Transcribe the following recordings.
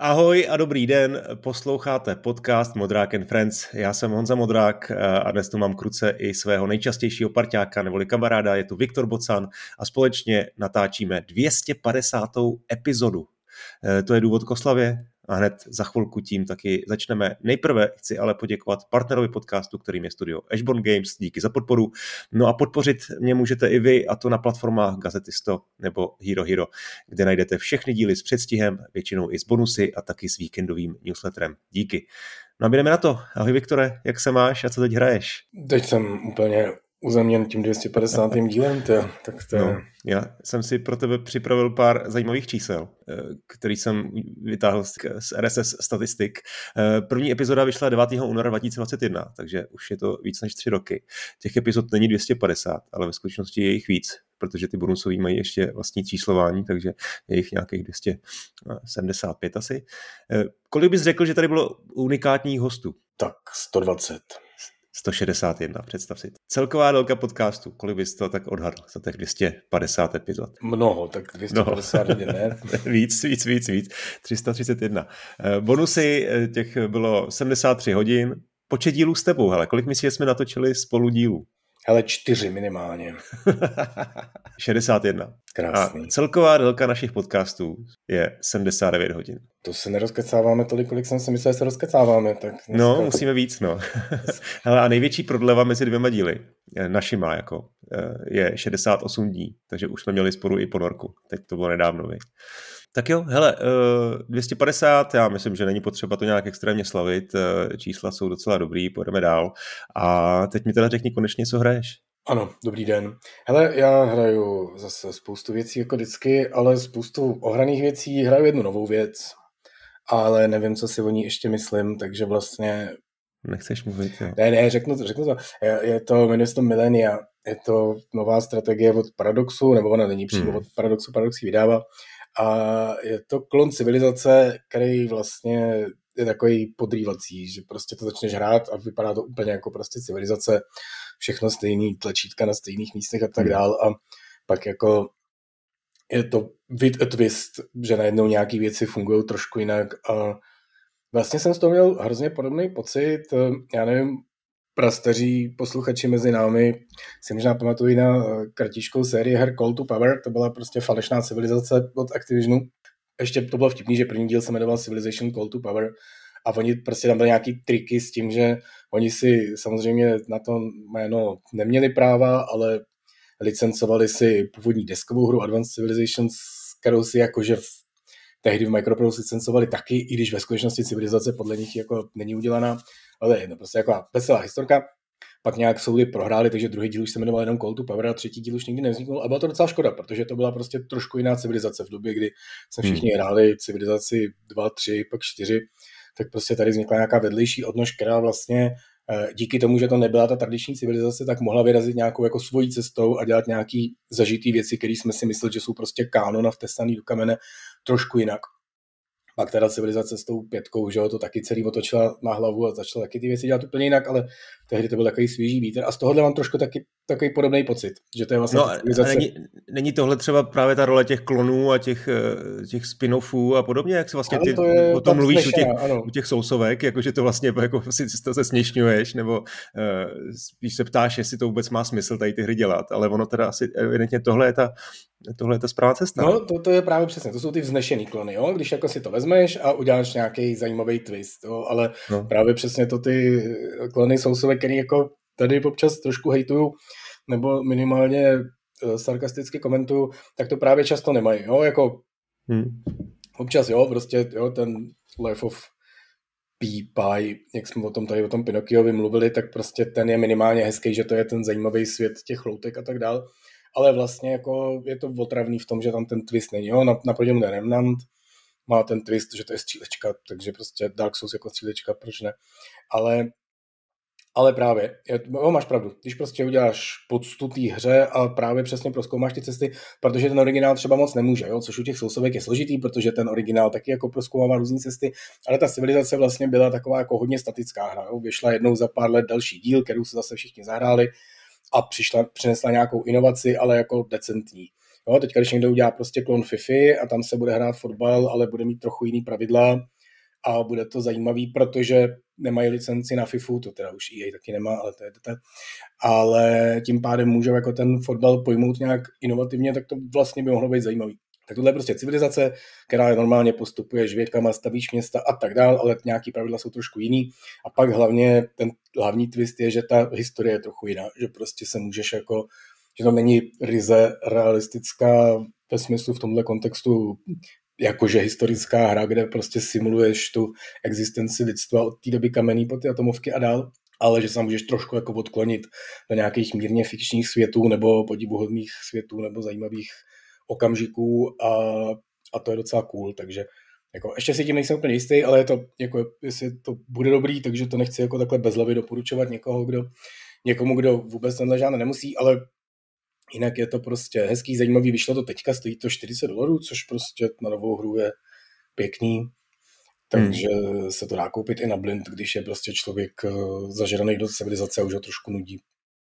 Ahoj a dobrý den, posloucháte podcast Modrák and Friends. Já jsem Honza Modrák a dnes tu mám k ruce i svého nejčastějšího parťáka neboli kamaráda, je tu Viktor Bocan a společně natáčíme 250. epizodu. To je důvod k oslavě a hned za chvilku tím taky začneme. Nejprve chci ale poděkovat partnerovi podcastu, kterým je studio Ashborn Games, díky za podporu. No a podpořit mě můžete i vy, a to na platformách Gazetisto nebo Hero Hero, kde najdete všechny díly s předstihem, většinou i s bonusy a taky s víkendovým newsletterem. Díky. No a jdeme na to. Ahoj Viktore, jak se máš a co teď hraješ? Teď jsem úplně uzemněn tím 250. dílem, tak to... No, já jsem si pro tebe připravil pár zajímavých čísel, který jsem vytáhl z RSS statistik. První epizoda vyšla 9. února 2021, takže už je to víc než 3 roky. Těch epizod není 250, ale ve skutečnosti je jich víc, protože ty bonusový mají ještě vlastní číslování, takže je jich nějakých 275 asi. Kolik bys řekl, že tady bylo unikátních hostů? Tak 120. 161, představ si. Celková délka podcastu, kolik bys to tak odhadl za těch 250 epizod? Mnoho, tak 250 hodin, ne? víc. 331. Bonusy, těch bylo 73 hodin. Počet dílů s tebou, hele, kolik myslíš, že jsme natočili spolu dílů? Hele, 4 minimálně. 61. Krásný. A celková délka našich podcastů je 79 hodin. To se nerozkecáváme tolik, kolik jsem si myslel, že se rozkecáváme. Tak no, musíme víc, no. Hele, a největší prodleva mezi 2 díly, našima jako, je 68 dní, takže už jsme měli sporu i ponorku. Teď to bylo nedávno, viď? Tak jo, hele, 250, já myslím, že není potřeba to nějak extrémně slavit, čísla jsou docela dobrý, půjdeme dál. A teď mi teda řekni konečně, co hraješ. Ano, dobrý den. Hele, já hraju zase spoustu věcí jako vždycky, ale spoustu ohraných věcí, hraju jednu novou věc, ale nevím, co si o ní ještě myslím, takže vlastně... Nechceš mluvit, jo? Ne, řeknu to. Je to, jmenuje se to Millennia, je to nová strategie od Paradoxu, nebo ona není přímo od Paradoxu, Paradox ji vydává. A je to klon civilizace, který vlastně je takový podrývací, že prostě to začneš hrát a vypadá to úplně jako prostě civilizace, všechno stejný, tlačítka na stejných místech a tak dál a pak jako je to with a twist, že najednou nějaký věci fungují trošku jinak a vlastně jsem z toho měl hrozně podobný pocit, já nevím, prastaří posluchači mezi námi si možná pamatují na kartičkou sérii her Call to Power, to byla prostě falešná civilizace od Activisionu. Ještě to bylo vtipný, že první díl se jmenoval Civilization Call to Power a oni prostě tam byly nějaký triky s tím, že oni si samozřejmě na to jméno neměli práva, ale licencovali si původní deskovou hru Advanced Civilizations, kterou si jakože tehdy v Microprose licencovali taky, i když ve skutečnosti civilizace podle nich jako není udělaná, ale je to prostě jako veselá historka. Pak nějak soudy prohráli, takže druhý díl už se jmenoval jenom Call to Power a třetí díl už nikdy nevzniknul a byla to docela škoda, protože to byla prostě trošku jiná civilizace v době, kdy jsme všichni hráli civilizaci 2, 3, pak 4, tak prostě tady vznikla nějaká vedlejší odnož, která vlastně díky tomu, že to nebyla ta tradiční civilizace, tak mohla vyrazit nějakou jako svojí cestou a dělat nějaký zažitý věci, které jsme si mysleli, že jsou prostě kánon a vtesaný do kamene trošku jinak. Pak teda civilizace s tou 5, že jo, to taky celý otočila na hlavu a začala taky ty věci dělat úplně jinak, ale tehdy to byl takový svěží vítr a z tohohle mám trošku takový podobný pocit, že to je vlastně civilizace. Není tohle třeba právě ta role těch klonů a těch spin-offů a podobně, jak se vlastně ty o tom mluvíš u těch sousovek, jakože to vlastně jako si to se směšňuješ, nebo spíš se ptáš, jestli to vůbec má smysl tady ty hry dělat, ale ono teda asi evidentně tohle je ta správná cesta. No, to je právě přesně, to jsou ty vznešený klony, jo? Když jako si to vezmeš a uděláš nějaký zajímavý twist, jo? Ale právě přesně to ty klony sousovek, který jako tady občas trošku hejtuju, nebo minimálně sarkasticky komentuju, tak to právě často nemají, jo? Jako občas, jo, prostě, jo, ten Life of Pi, jak jsme o tom Pinokiovi mluvili, tak prostě ten je minimálně hezký, že to je ten zajímavý svět těch loutek a tak dál. Ale vlastně jako je to otravný v tom, že tam ten twist není. Jo? Naproti mu Remnant má ten twist, že to je střílečka, takže prostě Dark Souls jako střílečka, proč ne? Ale právě, máš pravdu, když prostě uděláš poctu té hře a právě přesně prozkoumáš ty cesty, protože ten originál třeba moc nemůže, jo? Což u těch sousovek je složitý, protože ten originál taky jako prozkoumává různý cesty, ale ta civilizace vlastně byla taková jako hodně statická hra. Jo? Vyšla jednou za pár let další díl, kterou se zase všichni zahráli, a přinesla nějakou inovaci, ale jako decentní. Jo, teďka, když někdo udělá prostě klon FIFA a tam se bude hrát fotbal, ale bude mít trochu jiný pravidla, a bude to zajímavý, protože nemají licenci na FIFU, to teda už EA taky nemá, ale to je detail. Ale tím pádem můžou jako ten fotbal pojmout nějak inovativně, tak to vlastně by mohlo být zajímavý. Tak tohle je prostě civilizace, která normálně postupuješ věkama, stavíš města a tak dál, ale nějaký pravidla jsou trošku jiný. A pak hlavně ten hlavní twist je, že ta historie je trochu jiná, že prostě se můžeš jako, že to není ryze realistická ve smyslu v tomhle kontextu jakože historická hra, kde prostě simuluješ tu existenci lidstva od té doby kamenný po ty atomovky a dál, ale že se můžeš trošku jako odklonit do nějakých mírně fikčních světů nebo podivuhodných světů nebo zajímavých okamžiků a to je docela cool, takže jako, ještě si tím nejsem úplně jistý, ale je to, jako, jestli to bude dobrý, takže to nechci jako takhle bezhlavě doporučovat někomu, kdo vůbec tenhle žádný nemusí, ale jinak je to prostě hezký, zajímavý, vyšlo to teďka, stojí to $40, což prostě na novou hru je pěkný, takže se to dá koupit i na blind, když je prostě člověk zažraný do civilizace a už ho trošku nudí.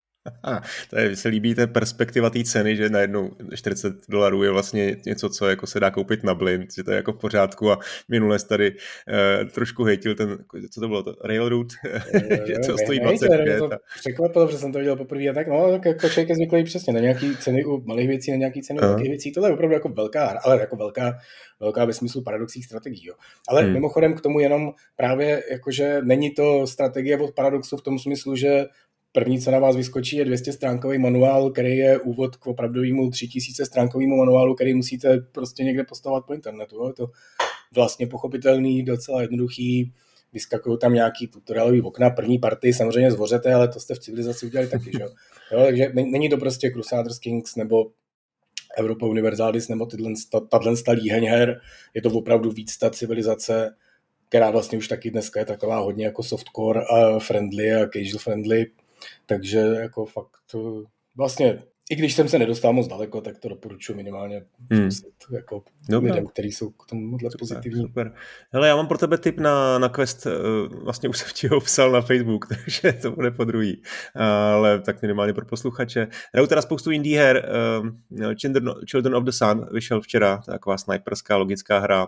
To je, se líbí té perspektiva té ceny, že najednou $40 je vlastně něco, co jako se dá koupit na blind, že to je jako v pořádku a minule tady trošku hejtil ten, co to bylo, to Railroad, že to stojí 25. To překvapilo, že jsem to viděl poprvé a tak, no, jako člověk je zvyklý přesně na nějaký ceny u malých věcí, na nějaký ceny u velkých věcí, tohle je opravdu jako velká hra, ale jako velká ve smyslu paradoxních strategií, jo. Ale mimochodem k tomu jenom právě jakože není to strategie od Paradoxu v tom smyslu, že první, co na vás vyskočí, je 200stránkový manuál, který je úvod k opravdovému 3000stránkovému manuálu, který musíte prostě někde postavovat po internetu. Je to vlastně pochopitelný, docela jednoduchý, vyskakují tam nějaký tutorialový okna, první partii samozřejmě zvořete, ale to jste v civilizaci udělali taky, že jo. Takže není to prostě Crusaders Kings nebo Europa Universalis nebo tato líheň her, je to opravdu víc ta civilizace, která vlastně už taky dneska je taková hodně jako softcore a friendly a casual friendly. Takže jako fakt vlastně, i když jsem se nedostal moc daleko, tak to doporučuji minimálně zkusit jako lidem, kteří jsou k tomuhle pozitivní. Super. Hele, já mám pro tebe tip na quest, vlastně už jsem ti ho psal na Facebook, takže to bude podruhý, ale tak minimálně pro posluchače. Hraju teda spoustu indie her, Children of the Sun vyšel včera, taková sniperská logická hra,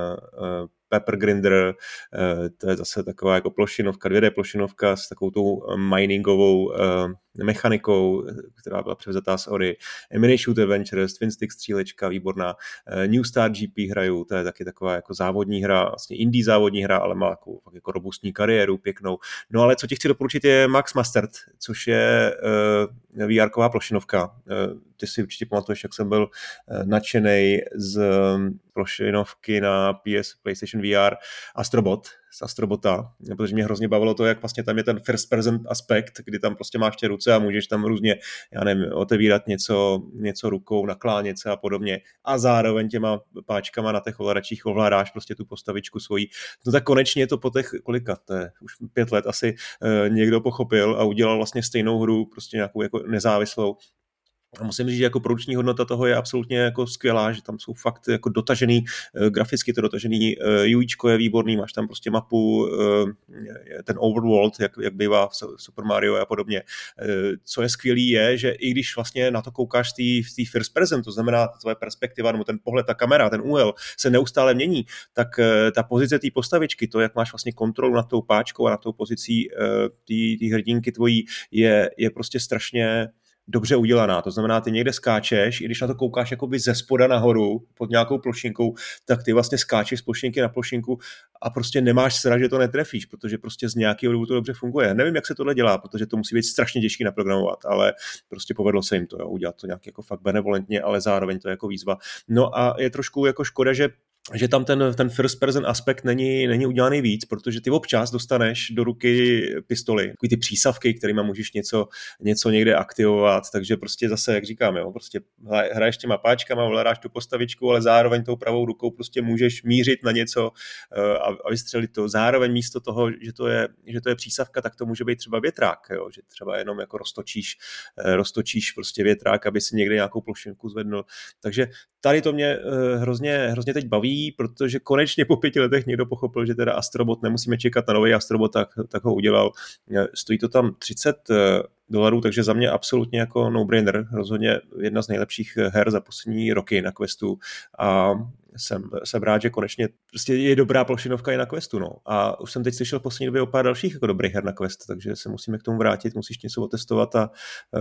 Pepper Grinder, to je zase taková jako plošinovka, 2D plošinovka s takovou tou miningovou mechanikou, která byla převzatá z Ori. Shoot Adventures, Twin Stick střílečka, výborná. New Star GP hraju, to je taky taková jako závodní hra, vlastně indie závodní hra, ale má jako robustní kariéru, pěknou. No ale co ti chci doporučit je Max Mastered, což je VR-ková plošinovka. Ty si určitě pamatuješ, jak jsem byl nadšenej z plošinovky na PlayStation VR z Astrobota, protože mě hrozně bavilo to, jak vlastně tam je ten first person aspekt, kdy tam prostě máš ty ruce a můžeš tam různě, já nevím, otevírat něco rukou, naklánět se a podobně a zároveň těma páčkama na těch ovladačích ovládáš prostě tu postavičku svojí. No tak konečně to po těch, kolika, to je už 5 let asi, někdo pochopil a udělal vlastně stejnou hru, prostě nějakou jako nezávislou. A musím říct, že jako produkční hodnota toho je absolutně jako skvělá, že tam jsou fakt jako dotažený, graficky to dotažený, UIčko je výborný, máš tam prostě mapu, ten overworld, jak bývá v Super Mario a podobně. Co je skvělý je, že i když vlastně na to koukáš v té first person, to znamená tvoje perspektiva, nebo ten pohled, ta kamera, ten úhel se neustále mění, tak ta pozice té postavičky, to, jak máš vlastně kontrolu nad tou páčkou a nad tou pozicí té hrdinky tvojí, je prostě strašně dobře udělaná. To znamená, ty někde skáčeš, i když na to koukáš jakoby ze spoda nahoru pod nějakou plošinkou, tak ty vlastně skáčeš z plošinky na plošinku a prostě nemáš strach, že to netrefíš, protože prostě z nějakého důvodu to dobře funguje. Nevím, jak se tohle dělá, protože to musí být strašně těžké naprogramovat, ale prostě povedlo se jim to, jo, udělat to nějak jako fakt benevolentně, ale zároveň to je jako výzva. No a je trošku jako škoda, že tam ten first person aspekt není udělaný víc, protože ty občas dostaneš do ruky pistoli, takový ty přísavky, kterýma můžeš něco někde aktivovat, takže prostě zase, jak říkám, jo, prostě hraješ těma páčkama, ovládáš tu postavičku, ale zároveň tou pravou rukou prostě můžeš mířit na něco a vystřelit to. Zároveň místo toho, že to je přísavka, tak to může být třeba větrák, jo, že třeba jenom jako roztočíš prostě větrák, aby si někde nějakou plošinku zvednul. Takže tady to mě hrozně teď baví. baví, protože konečně po 5 letech někdo pochopil, že teda Astrobot nemusíme čekat na nový Astrobot, tak ho udělal. Stojí to tam $30, takže za mě absolutně jako no-brainer, rozhodně jedna z nejlepších her za poslední roky na Questu a jsem rád, že konečně prostě je dobrá plošinovka i na Questu, no. A už jsem teď slyšel v poslední době o pár dalších jako dobrých her na Quest, takže se musíme k tomu vrátit, musíš něco otestovat a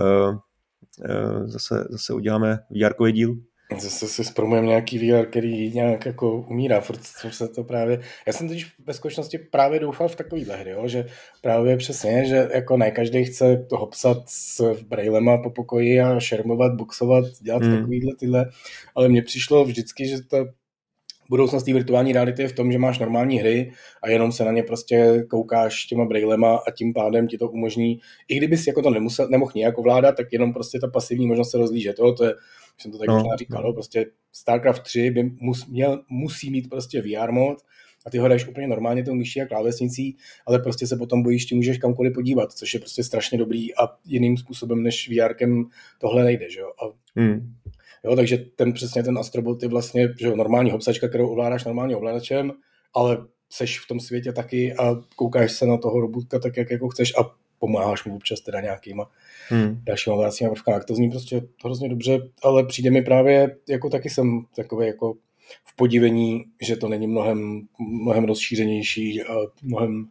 zase uděláme VR-kový díl. Zase si zpromujeme nějaký VR, který nějak jako umírá, furt se to právě... Já jsem teď ve skutečnosti právě doufal v takovýhle hry, jo? Že právě přesně, že jako ne každý chce toho psat s brailema po pokoji a šermovat, boxovat, dělat takovýhle tyhle, ale mně přišlo vždycky, že ta budoucnost té virtuální reality je v tom, že máš normální hry a jenom se na ně prostě koukáš těma brailema a tím pádem ti to umožní, i kdyby si jako to nemohl nějak ovládat, tak jenom prostě ta pasivní možnost se rozlížet. To je, jsem to tak možná říkal, prostě StarCraft 3 by musí mít prostě VR mod a ty ho hraješ úplně normálně tou myší a klávesnicí, ale prostě se potom bojíš, ti můžeš kamkoliv podívat, což je prostě strašně dobrý a jiným způsobem než VRkem tohle nejde, že jo. Jo, takže přesně ten Astrobot je vlastně že normální hopsačka, kterou ovládáš normálním ovladačem, ale seš v tom světě taky a koukáš se na toho robotka tak, jak jako chceš a pomáháš mu občas teda nějakýma dalšíma ovládacíma prvkama. To zní prostě hrozně dobře, ale přijde mi právě, jako taky jsem takový jako v podivení, že to není mnohem rozšířenější a mnohem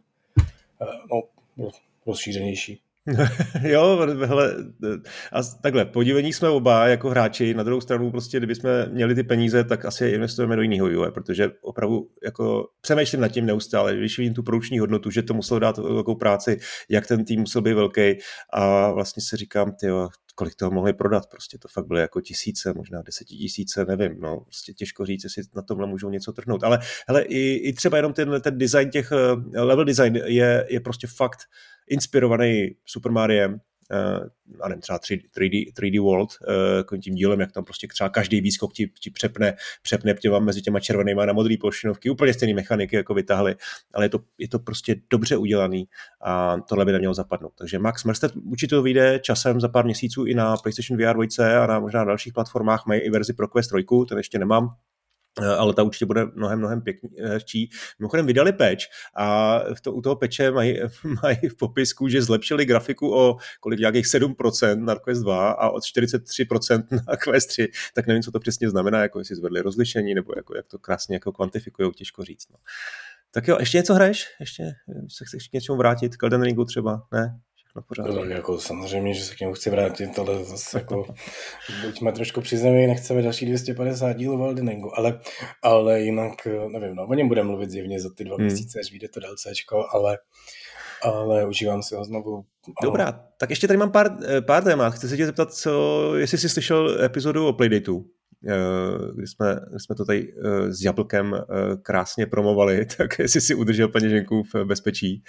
rozšířenější. Jo, hele, a takhle, podívení jsme oba jako hráči, na druhou stranu prostě, kdybychom měli ty peníze, tak asi investujeme do jiného vývoje, protože opravdu jako přemýšlím nad tím neustále, když vidím tu produkční hodnotu, že to muselo dát velkou práci, jak ten tým musel být velký a vlastně si říkám, tyjo, kolik toho mohli prodat, prostě to fakt bylo jako tisíce, možná 10 000, nevím, no, prostě těžko říct, jestli na tomhle můžou něco trhnout, ale hele, i třeba jenom ten design těch, level design je prostě fakt inspirovaný Super Mariem, a nevím, třeba 3D World, tím dílem, jak tam prostě třeba každý výskok ti přepne těma, mezi těma červenýma na modrý plošinovky, úplně stejný mechaniky jako vytáhli, ale je to prostě dobře udělaný a tohle by nemělo zapadnout. Takže Max Merstead určitě to vyjde časem za pár měsíců i na PlayStation VR 2 a na možná dalších platformách, mají i verzi pro Quest 3, ten ještě nemám, ale ta určitě bude mnohem pěknější. Mimochodem vydali patch a u toho patche mají v popisku, že zlepšili grafiku o nějakých 7% na Quest 2 a od 43% na Quest 3, tak nevím, co to přesně znamená, jako jestli zvedli rozlišení, nebo jako, jak to krásně jako kvantifikujou, těžko říct. No. Tak jo, ještě něco hraješ? Ještě se chceš k něčemu vrátit? K Elden Ringu třeba? Ne? No, jako samozřejmě, že se k němu chci vrátit, ale zase jako buďme trošku při zemi, nechceme další 250 dílů v Elden Ringu, ale jinak, nevím, no, o něm budeme mluvit zjevně za ty 2 měsíce, až vyjde to DLCčko, ale užívám si ho znovu. Dobrá, tak ještě tady mám pár témat. Chci se tě zeptat, jestli jsi slyšel epizodu o Playdateu, kdy jsme to tady s Jablkem krásně promovali, tak jestli si udržel peněženku v bezpečí.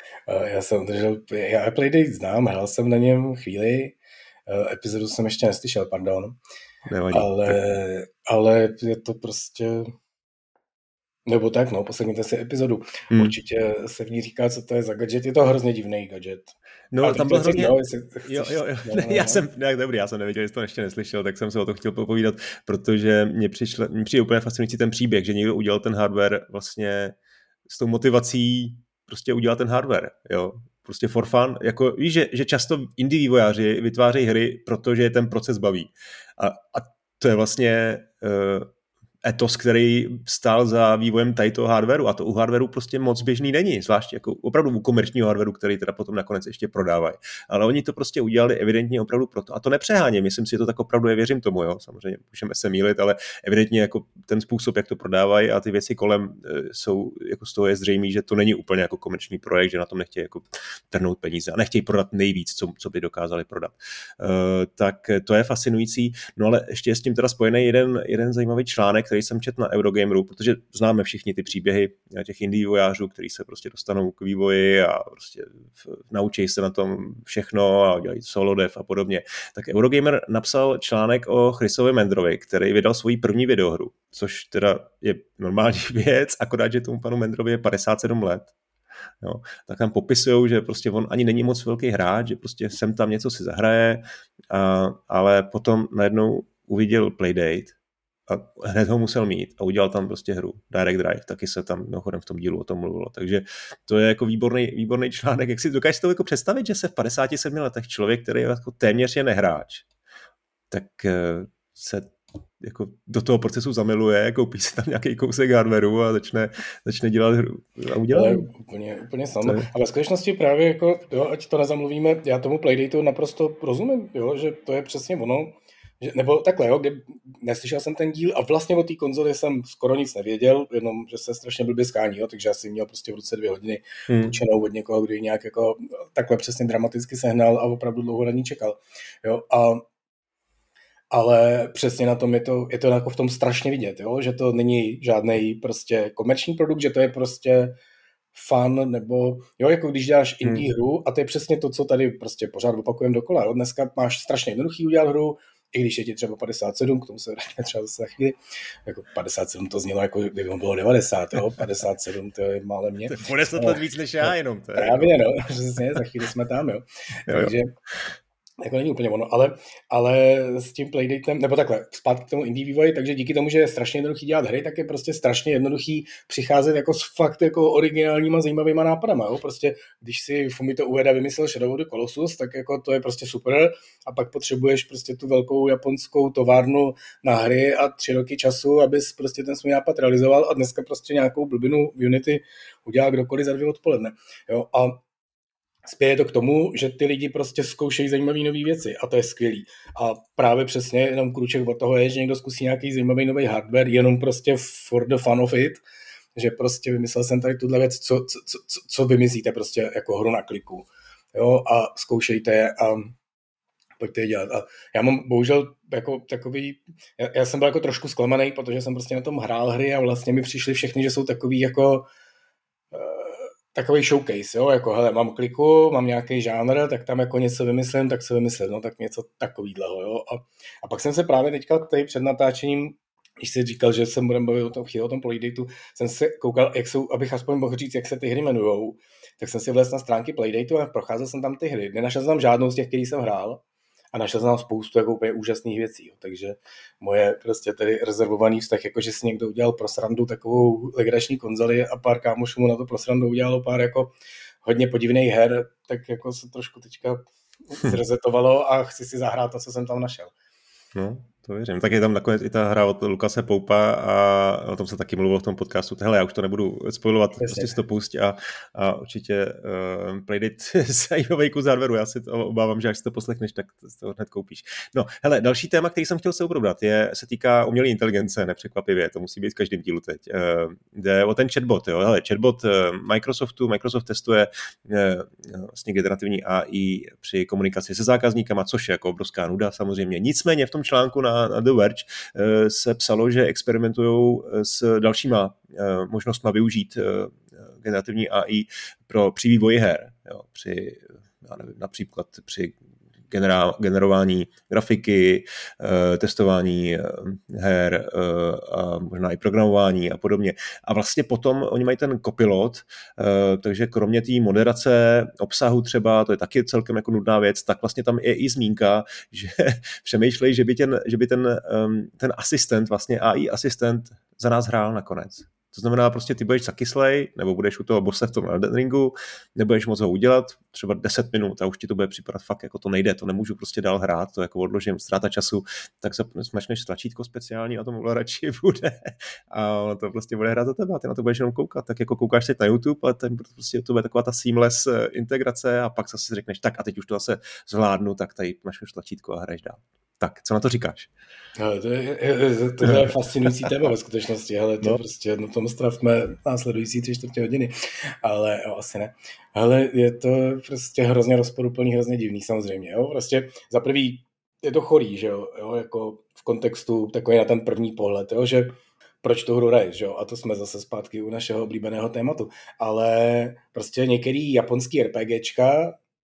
Já Playdate znám, hrál jsem na něm chvíli, epizodu jsem ještě neslyšel, pardon. Nevadí. Ale je to prostě... Nebo tak, no, poslechněte si epizodu. Určitě se v ní říká, co to je za gadget. Je to hrozně divný gadget. No, tam byl hrozně... Jo. Já jsem nevěděl, jestli to ještě neslyšel, tak jsem se o to chtěl popovídat, protože mě přijde úplně fascinující ten příběh, že někdo udělal ten hardware vlastně s tou motivací prostě udělat ten hardware, jo. Prostě for fun. Jako, víš, že často indie vývojáři vytvářejí hry, protože je ten proces baví. A to je vlastně etos, který stál za vývojem toho hardwareu a to u hardwareu prostě moc běžný není, zvlášť jako opravdu u komerčního hardwareu, který teda potom nakonec ještě prodávají. Ale oni to prostě udělali evidentně opravdu proto. A to nepřeháním, myslím si, že to tak opravdu je, věřím tomu, jo. Samozřejmě můžeme se mýlit, ale evidentně jako ten způsob, jak to prodávají a ty věci kolem jsou, jako z toho je zřejmé, že to není úplně jako komerční projekt, že na tom nechtějí jako trhnout peníze a nechtějí prodat nejvíc, co by dokázali prodat. Tak to je fascinující. No ale ještě je s tím teda spojený jeden zajímavý článek, který jsem četl na Eurogameru, protože známe všichni ty příběhy těch indie vývojářů, kteří se prostě dostanou k vývoji a prostě naučí se na tom všechno a dělají solo dev a podobně. Tak Eurogamer napsal článek o Chrisovi Mendrovi, který vydal svoji první videohru, což teda je normální věc, akorát, že tomu panu Mendrovi je 57 let. Jo, tak tam popisujou, že prostě on ani není moc velký hráč, že prostě sem tam něco si zahraje, ale potom najednou uviděl Playdate a hned ho musel mít a udělal tam prostě hru. Direct Drive, taky se tam mimochodem v tom dílu o tom mluvilo. Takže to je jako výborný článek. Jak si dokážeš to jako představit, že se v 57 letech člověk, který je jako téměř je nehráč, tak se jako do toho procesu zamiluje, koupí si tam nějaký kousek hardwareu a začne dělat hru. A udělá. Úplně snadno. A ve skutečnosti právě jako, jo, ať to nezamluvíme, já tomu Playdateu naprosto rozumím, jo, že to je přesně ono, že, nebo takhle, jo, kdy neslyšel jsem ten díl a vlastně o té konzoli jsem skoro nic nevěděl, jenom, že se strašně blbě skání, jo, takže já jsem měl prostě v ruce 2 hodiny učenou od někoho, kdo ji nějak jako takhle přesně dramaticky sehnal a opravdu dlouho na ní čekal, jo, ale přesně na tom je to jako v tom strašně vidět, jo? Že to není žádný prostě komerční produkt, že to je prostě fun, nebo jo, jako když děláš indie hru a to je přesně to, co tady prostě pořád opakujeme dokola. Jo? Dneska máš strašně jednoduchý udělat hru, i když je ti třeba 57, k tomu se vrátíme třeba zase za chvíli, jako 57 to znělo jako kdyby on bylo 90, jo? 57 to je málem mě. To je 10 let víc než já jenom. To je právě no, přesně, za chvíli jsme tam, jo. Takže jako není úplně ono, ale s tím Playdatem, nebo takhle, zpátky k tomu indie vývoji, takže díky tomu, že je strašně jednoduchý dělat hry, tak je prostě strašně jednoduchý přicházet jako s fakt jako originálníma zajímavýma nápadama, jo? Prostě když si Fumito Ueda vymyslel Shadow of the Colossus, tak jako to je prostě super a pak potřebuješ prostě tu velkou japonskou továrnu na hry a 3 roky času, abys prostě ten svůj nápad realizoval a dneska prostě nějakou blbinu v Unity udělá kdokoliv za 2 odpoledne, jo? A spěje to k tomu, že ty lidi prostě zkoušejí zajímavé nové věci a to je skvělý. A právě přesně jenom krůček od toho je, že někdo zkusí nějaký zajímavý nový hardware, jenom prostě for the fun of it, že prostě vymyslel jsem tady tuhle věc, co vymyslíte prostě jako hru na kliku. Jo, a zkoušejte je a pojďte je dělat. A já mám bohužel jako takový, já jsem byl jako trošku zklamaný, protože jsem prostě na tom hrál hry a vlastně mi přišly všechny, že jsou takový jako takový showcase, jo, jako hele, mám kliku, mám nějaký žánr, tak tam jako něco vymyslím, tak se vymyslím, no tak něco takovýhleho, jo. A pak jsem se právě teďka tady před natáčením, když jsi říkal, že jsem budeme bavit o tom Playdateu, jsem se koukal, jak jsou, abych aspoň mohl říct, jak se ty hry jmenujou, tak jsem si vlez na stránky Playdateu a procházel jsem tam ty hry. Nenašel jsem tam žádnou z těch, který jsem hrál, a našel jsem tam spoustu jako úplně úžasných věcí. Jo. Takže moje prostě tady rezervovaný vztah, jako že si někdo udělal pro srandu takovou legrační konzoli a pár kámošů mu na to pro srandu udělalo pár jako hodně podivných her, tak jako se trošku teďka zrezetovalo a chci si zahrát to, co jsem tam našel. No, to věřím. Tak je tam nakonec i ta hra od Lukase Poupa a o tom se taky mluvilo v tom podcastu. Hele, já už to nebudu spoilovat, prostě si to pusť a určitě Playdate zajímavý kus hardwareu. Já si to obávám, že až si to poslechneš, tak to hned koupíš. No, hele, další téma, který jsem chtěl se probrat, se týká umělé inteligence, nepřekvapivě, to musí být v každém dílu teď. Jde o ten chatbot, jo. Hele, chatbot Microsoft testuje vlastně generativní AI při komunikaci se zákazníkama, což je jako obrovská nuda samozřejmě. Nicméně v tom článku na The Verge se psalo, že experimentují s dalšíma možnostmi využít generativní AI při vývoji her. Jo, například při generování grafiky, testování her a možná i programování a podobně. A vlastně potom oni mají ten copilot, takže kromě té moderace obsahu třeba, to je taky celkem jako nudná věc, tak vlastně tam je i zmínka, že přemýšlej, že by ten asistent, vlastně AI asistent za nás hrál nakonec. To znamená, prostě ty budeš zakyslej, nebo budeš u toho bose v tom Elden Ringu, nebudeš moc ho udělat, třeba 10 minut a už ti to bude připadat fakt, jako to nejde, to nemůžu prostě dál hrát, to jako odložím, ztráta času, tak smačneš tlačítko speciální na tom ovladači bude a to prostě bude hrát za tebe a ty na to budeš jenom koukat, tak jako koukáš teď na YouTube, ale prostě to bude taková ta seamless integrace a pak zase si řekneš, tak a teď už to zase zvládnu, tak tady máš tlačítko a hraješ dál. Tak, co na to říkáš? No, to je fascinující téma ve skutečnosti, ale to prostě na tom stravme následující 3/4 hodiny, ale jo, asi ne. Ale je to prostě hrozně rozporuplný, hrozně divný samozřejmě, jo, prostě za prvý je to chorý, že jo, jako v kontextu takový na ten první pohled, jo, že proč tu hru hraješ, jo, a to jsme zase zpátky u našeho oblíbeného tématu, ale prostě některý japonský RPGčka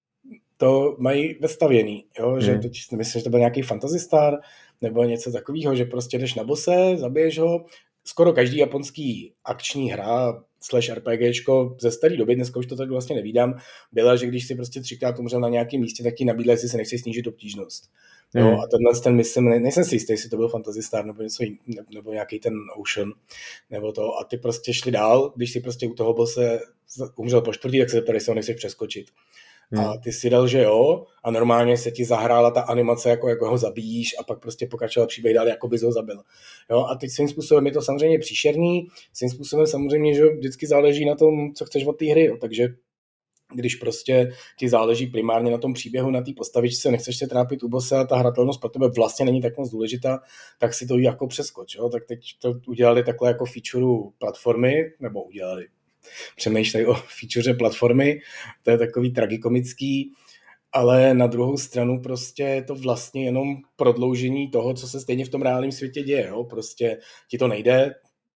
to mají vestavěný, jo? Že teď myslím, že to byl nějaký Fantasy Star nebo něco takového, že prostě jdeš na bose, zabiješ ho, skoro každý japonský akční hra / RPGčko ze staré doby, dneska už to tak vlastně nevídám, byla, že když si prostě 3krát umřel na nějakém místě, tak ti nabídla, jestli se nechci snížit obtížnost. Jo, a ten myslím, nejsem si jistý, jestli to byl Fantasy Star nebo něco nebo nějaký ten Ocean, nebo to, a ty prostě šli dál, když si prostě u toho bose umřel po čtvrtý, tak se zeptali, jestli ho nechceš přeskočit. A ty si dal, že jo, a normálně se ti zahrála ta animace, jako ho zabíjíš, a pak prostě pokračoval příběh dál, jako bys ho zabil. Jo, a teď svým způsobem je to samozřejmě příšerný, svým způsobem samozřejmě, že vždycky záleží na tom, co chceš od té hry, jo. Takže když prostě ti záleží primárně na tom příběhu, na té postavičce, nechceš se trápit u bose a ta hratelnost pro tebe vlastně není tak moc důležitá, tak si to jako přeskoč. Jo? Tak teď to udělali takhle jako featureu platformy, nebo udělali, přemýšlej o feature platformy, to je takový tragikomický, ale na druhou stranu prostě je to vlastně jenom prodloužení toho, co se stejně v tom reálném světě děje. Jo? Prostě ti to nejde,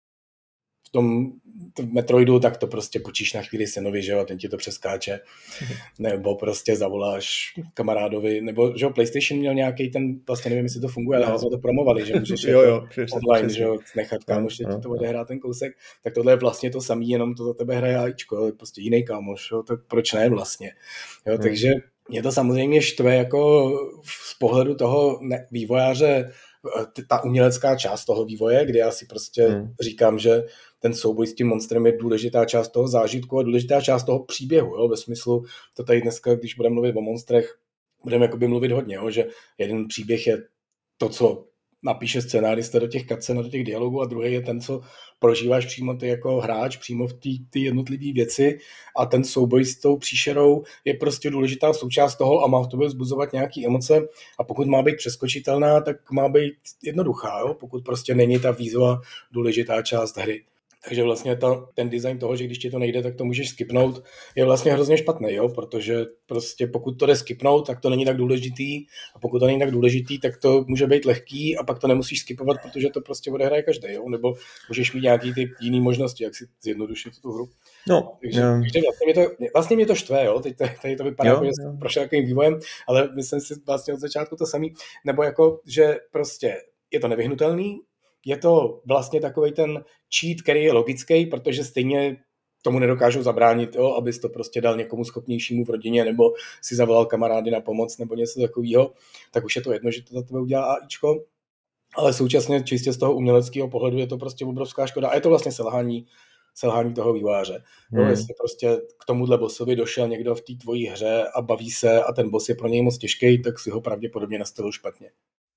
v tom Metroidu, tak to prostě počíš na chvíli synovi, že jo, a ten ti to přeskáče. Nebo prostě zavoláš kamarádovi, nebo že jo, PlayStation měl nějaký ten, vlastně nevím, jestli to funguje, ale jsme to promovali, že můžeš online, že jo, nechat kámoš, ti to odehrát ten kousek, tak tohle je vlastně to samý, jenom to za tebe hraje AIčko, prostě jiný kámoš, jo, tak proč ne vlastně. Jo, takže mě to samozřejmě štve jako z pohledu toho vývojáře, ta umělecká část toho vývoje, kde já si prostě říkám, že ten souboj s tím monstrem je důležitá část toho zážitku a důležitá část toho příběhu, jo? Ve smyslu, to tady dneska, když budeme mluvit o monstrech, budeme jakoby mluvit hodně, jo? Že jeden příběh je to, co napíše scénárista do těch cutscén, do těch dialogů, a druhý je ten, co prožíváš přímo ty jako hráč, přímo v ty jednotlivé věci, a ten souboj s tou příšerou je prostě důležitá součást toho a má v tobě vzbuzovat nějaké emoce, a pokud má být přeskočitelná, tak má být jednoduchá, jo? Pokud prostě není ta výzva důležitá část hry. Takže vlastně ten design toho, že když ti to nejde, tak to můžeš skipnout, je vlastně hrozně špatný, jo? Protože prostě pokud to jde skipnout, tak to není tak důležitý, a pokud to není tak důležitý, tak to může být lehký a pak to nemusíš skipovat, protože to prostě odehraje každý, jo? Nebo můžeš mít nějaký ty jiný možnosti, jak si zjednodušit tu hru. No, takže vlastně mě to štve, jo? Teď tady to vypadá, jako, že jsem prošel takovým vývojem, ale myslím si vlastně od začátku to samý, nebo jako, že prostě je to nevyhnutelný. Je to vlastně takový ten cheat, který je logický, protože stejně tomu nedokážou zabránit, jo, abys to prostě dal někomu schopnějšímu v rodině, nebo si zavolal kamarády na pomoc, nebo něco takového, tak už je to jedno, že to za tebe udělá AIčko, ale současně čistě z toho uměleckého pohledu je to prostě obrovská škoda a je to vlastně selhání toho vývojáře. Jo, jestli prostě k tomuhle bossovi došel někdo v té tvojí hře a baví se a ten boss je pro něj moc těžký, tak si ho pravděpodobně nastavil špatně.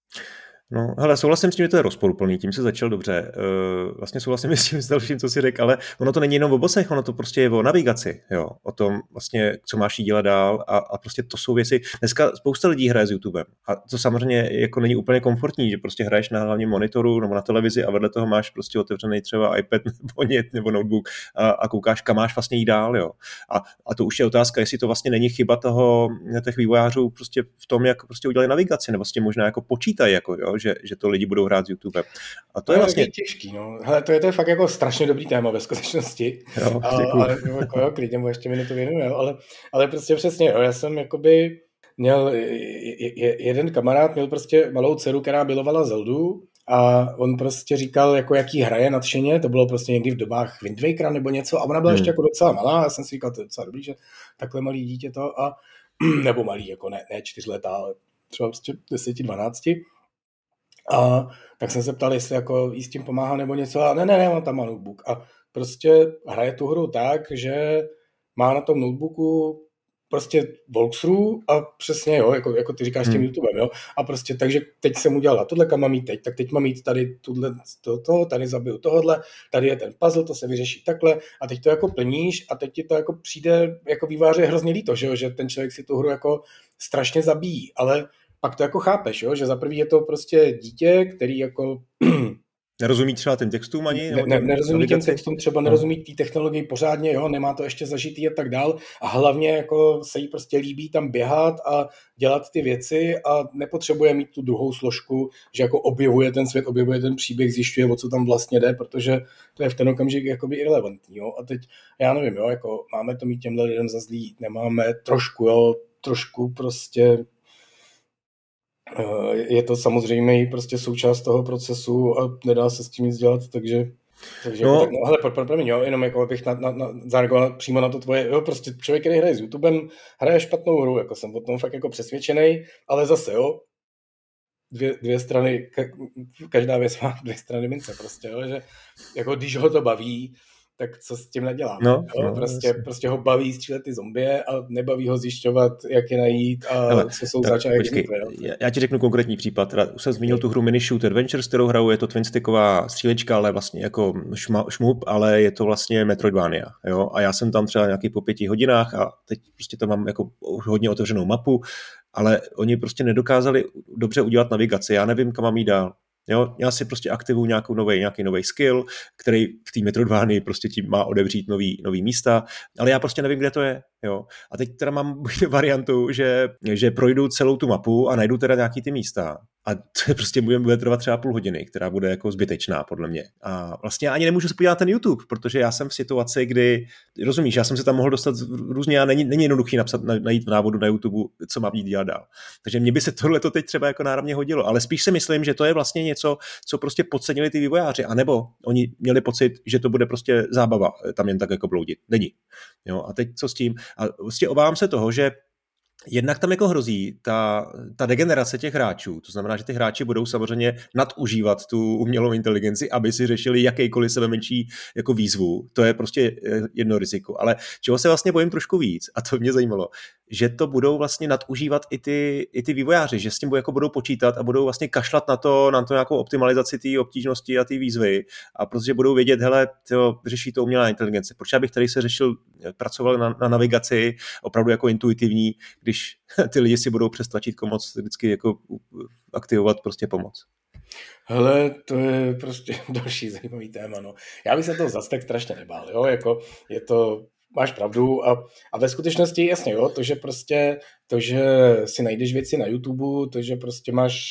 No, hele, souhlasím s tím, že to je rozporuplný, tím se začal dobře. Vlastně souhlasím s tím s dalším, co si řekl, ale ono to není jenom o bosech, ono to prostě je o navigaci, jo, o tom vlastně, co máš jí dělat dál, a prostě to jsou věci. Dneska spousta lidí hraje s YouTubem a to samozřejmě jako není úplně komfortní, že prostě hraješ na hlavním monitoru nebo na televizi a vedle toho máš prostě otevřený třeba iPad nebo notebook a koukáš, kam máš vlastně jít dál, jo. A to už je otázka, jestli to vlastně není chyba těch vývojářů prostě v tom, jak prostě udělali navigaci, nebo s tím možná jako počítají, jako, jo, že to lidi budou hrát s YouTubem. A to je vlastně těžký, no. Hele, to je fakt jako strašně dobrý téma ve skutečnosti. Jo, ale jako, jo, klidně mu ještě minutu věnuju, jo, ale prostě přesně, jo, já jsem jakoby měl jeden kamarád, měl prostě malou dceru, která milovala Zeldu, a on prostě říkal, jako jaký hraje nadšeně, to bylo prostě někdy v dobách Wind Wakera nebo něco, a ona byla ještě jako docela malá, já jsem si říkal, to je docela dobrý, že takhle malý dítě to, a nebo malý, jako ne 4 leta, ale třeba prostě 10-12. A tak jsem se ptal, jestli jako jí s tím pomáhá nebo něco, a ne, mám tam notebook. A prostě hraje tu hru tak, že má na tom notebooku prostě walkthrough a přesně, jo, jako ty říkáš s tím YouTubem, jo. A prostě takže teď jsem udělal tohle, kam mám jít teď, tak teď mám jít tady tady zabiju tohle, tady je ten puzzle, to se vyřeší takhle, a teď to jako plníš a teď ti to jako přijde jako vývojáři hrozně líto, že ten člověk si tu hru jako strašně zabíjí, ale pak to jako chápeš, jo? Že za prvý je to prostě dítě, který jako nerozumí třeba těm textům ani? Nerozumí těm textům, třeba nerozumí té technologii pořádně, jo? Nemá to ještě zažitý a tak dál, a hlavně jako se jí prostě líbí tam běhat a dělat ty věci a nepotřebuje mít tu druhou složku, že jako objevuje ten svět, objevuje ten příběh, zjišťuje, o co tam vlastně jde, protože to je v ten okamžik jakoby irrelevantní, jo? A teď já nevím, jo, jako máme to mít těmhle lidem za zlý, nemáme trošku prostě je to samozřejmě prostě součást toho procesu a nedá se s tím nic dělat, takže no. Hele, promiň, jo, jenom jako bych zareagoval přímo na to tvoje, jo, prostě člověk, který hraje s YouTubem, hraje špatnou hru, jako jsem o tom fakt jako přesvědčený, ale zase, jo, dvě strany, každá věc má dvě strany mince prostě, jo? Že jako když ho to baví, tak co s tím neděláme. No, Prostě ho baví střílet ty zombie a nebaví ho zjišťovat, jak je najít a hele, co jsou zač a jak já ti řeknu konkrétní případ. Teda už jsem zmínil tu hru Mini Shoot Adventures, kterou hraju, je to twinsticková střílečka, ale vlastně jako šmup, ale je to vlastně Metroidvania. Jo? A já jsem tam třeba nějaký po 5 hodinách a teď prostě tam mám jako hodně otevřenou mapu, ale oni prostě nedokázali dobře udělat navigaci. Já nevím, kam mám jít dál. Jo, já si prostě aktivuju nějaký nový skill, který v té Metroidvanii prostě ti má odevřít nový místa, ale já prostě nevím, kde to je. Jo. A teď teda mám variantu, že projdu celou tu mapu a najdu teda nějaký ty místa. A to prostě bude trvat třeba půl hodiny, která bude jako zbytečná podle mě. A vlastně ani nemůžu se podívat na ten YouTube, protože já jsem v situaci, kdy, rozumíš, já jsem se tam mohl dostat různě a není jednoduchý najít v návodu na YouTube, co mám jít dělat dál. Takže mně by se tohleto teď třeba jako náramně hodilo, ale spíš si myslím, že to je vlastně něco, co prostě podcenili ty vývojáři, anebo oni měli pocit, že to bude prostě zábava tam jen tak jako bloudit. Není. Jo, a teď co s tím? A vlastně obávám se toho, že jednak tam jako hrozí ta degenerace těch hráčů, to znamená, že ty hráči budou samozřejmě nadužívat tu umělou inteligenci, aby si řešili jakýkoliv sebemenší jako výzvu, to je prostě jedno riziko, ale čeho se vlastně bojím trošku víc, a to mě zajímalo, že to budou vlastně nadužívat i ty vývojáři, že s tím jako budou počítat a budou vlastně kašlat na to nějakou optimalizaci té obtížnosti a té výzvy a protože budou vědět, hele, řeší to umělá inteligence, proč já bych tady pracoval na navigaci opravdu jako intuitivní, když ty lidi si budou přes tlačítko moc vždycky jako aktivovat prostě pomoc. Hele, to je prostě další zajímavý téma, no. Já bych se toho zase tak strašně nebál, jo, jako je to, máš pravdu a ve skutečnosti jasně, jo, to, že si najdeš věci na YouTube, to, že prostě máš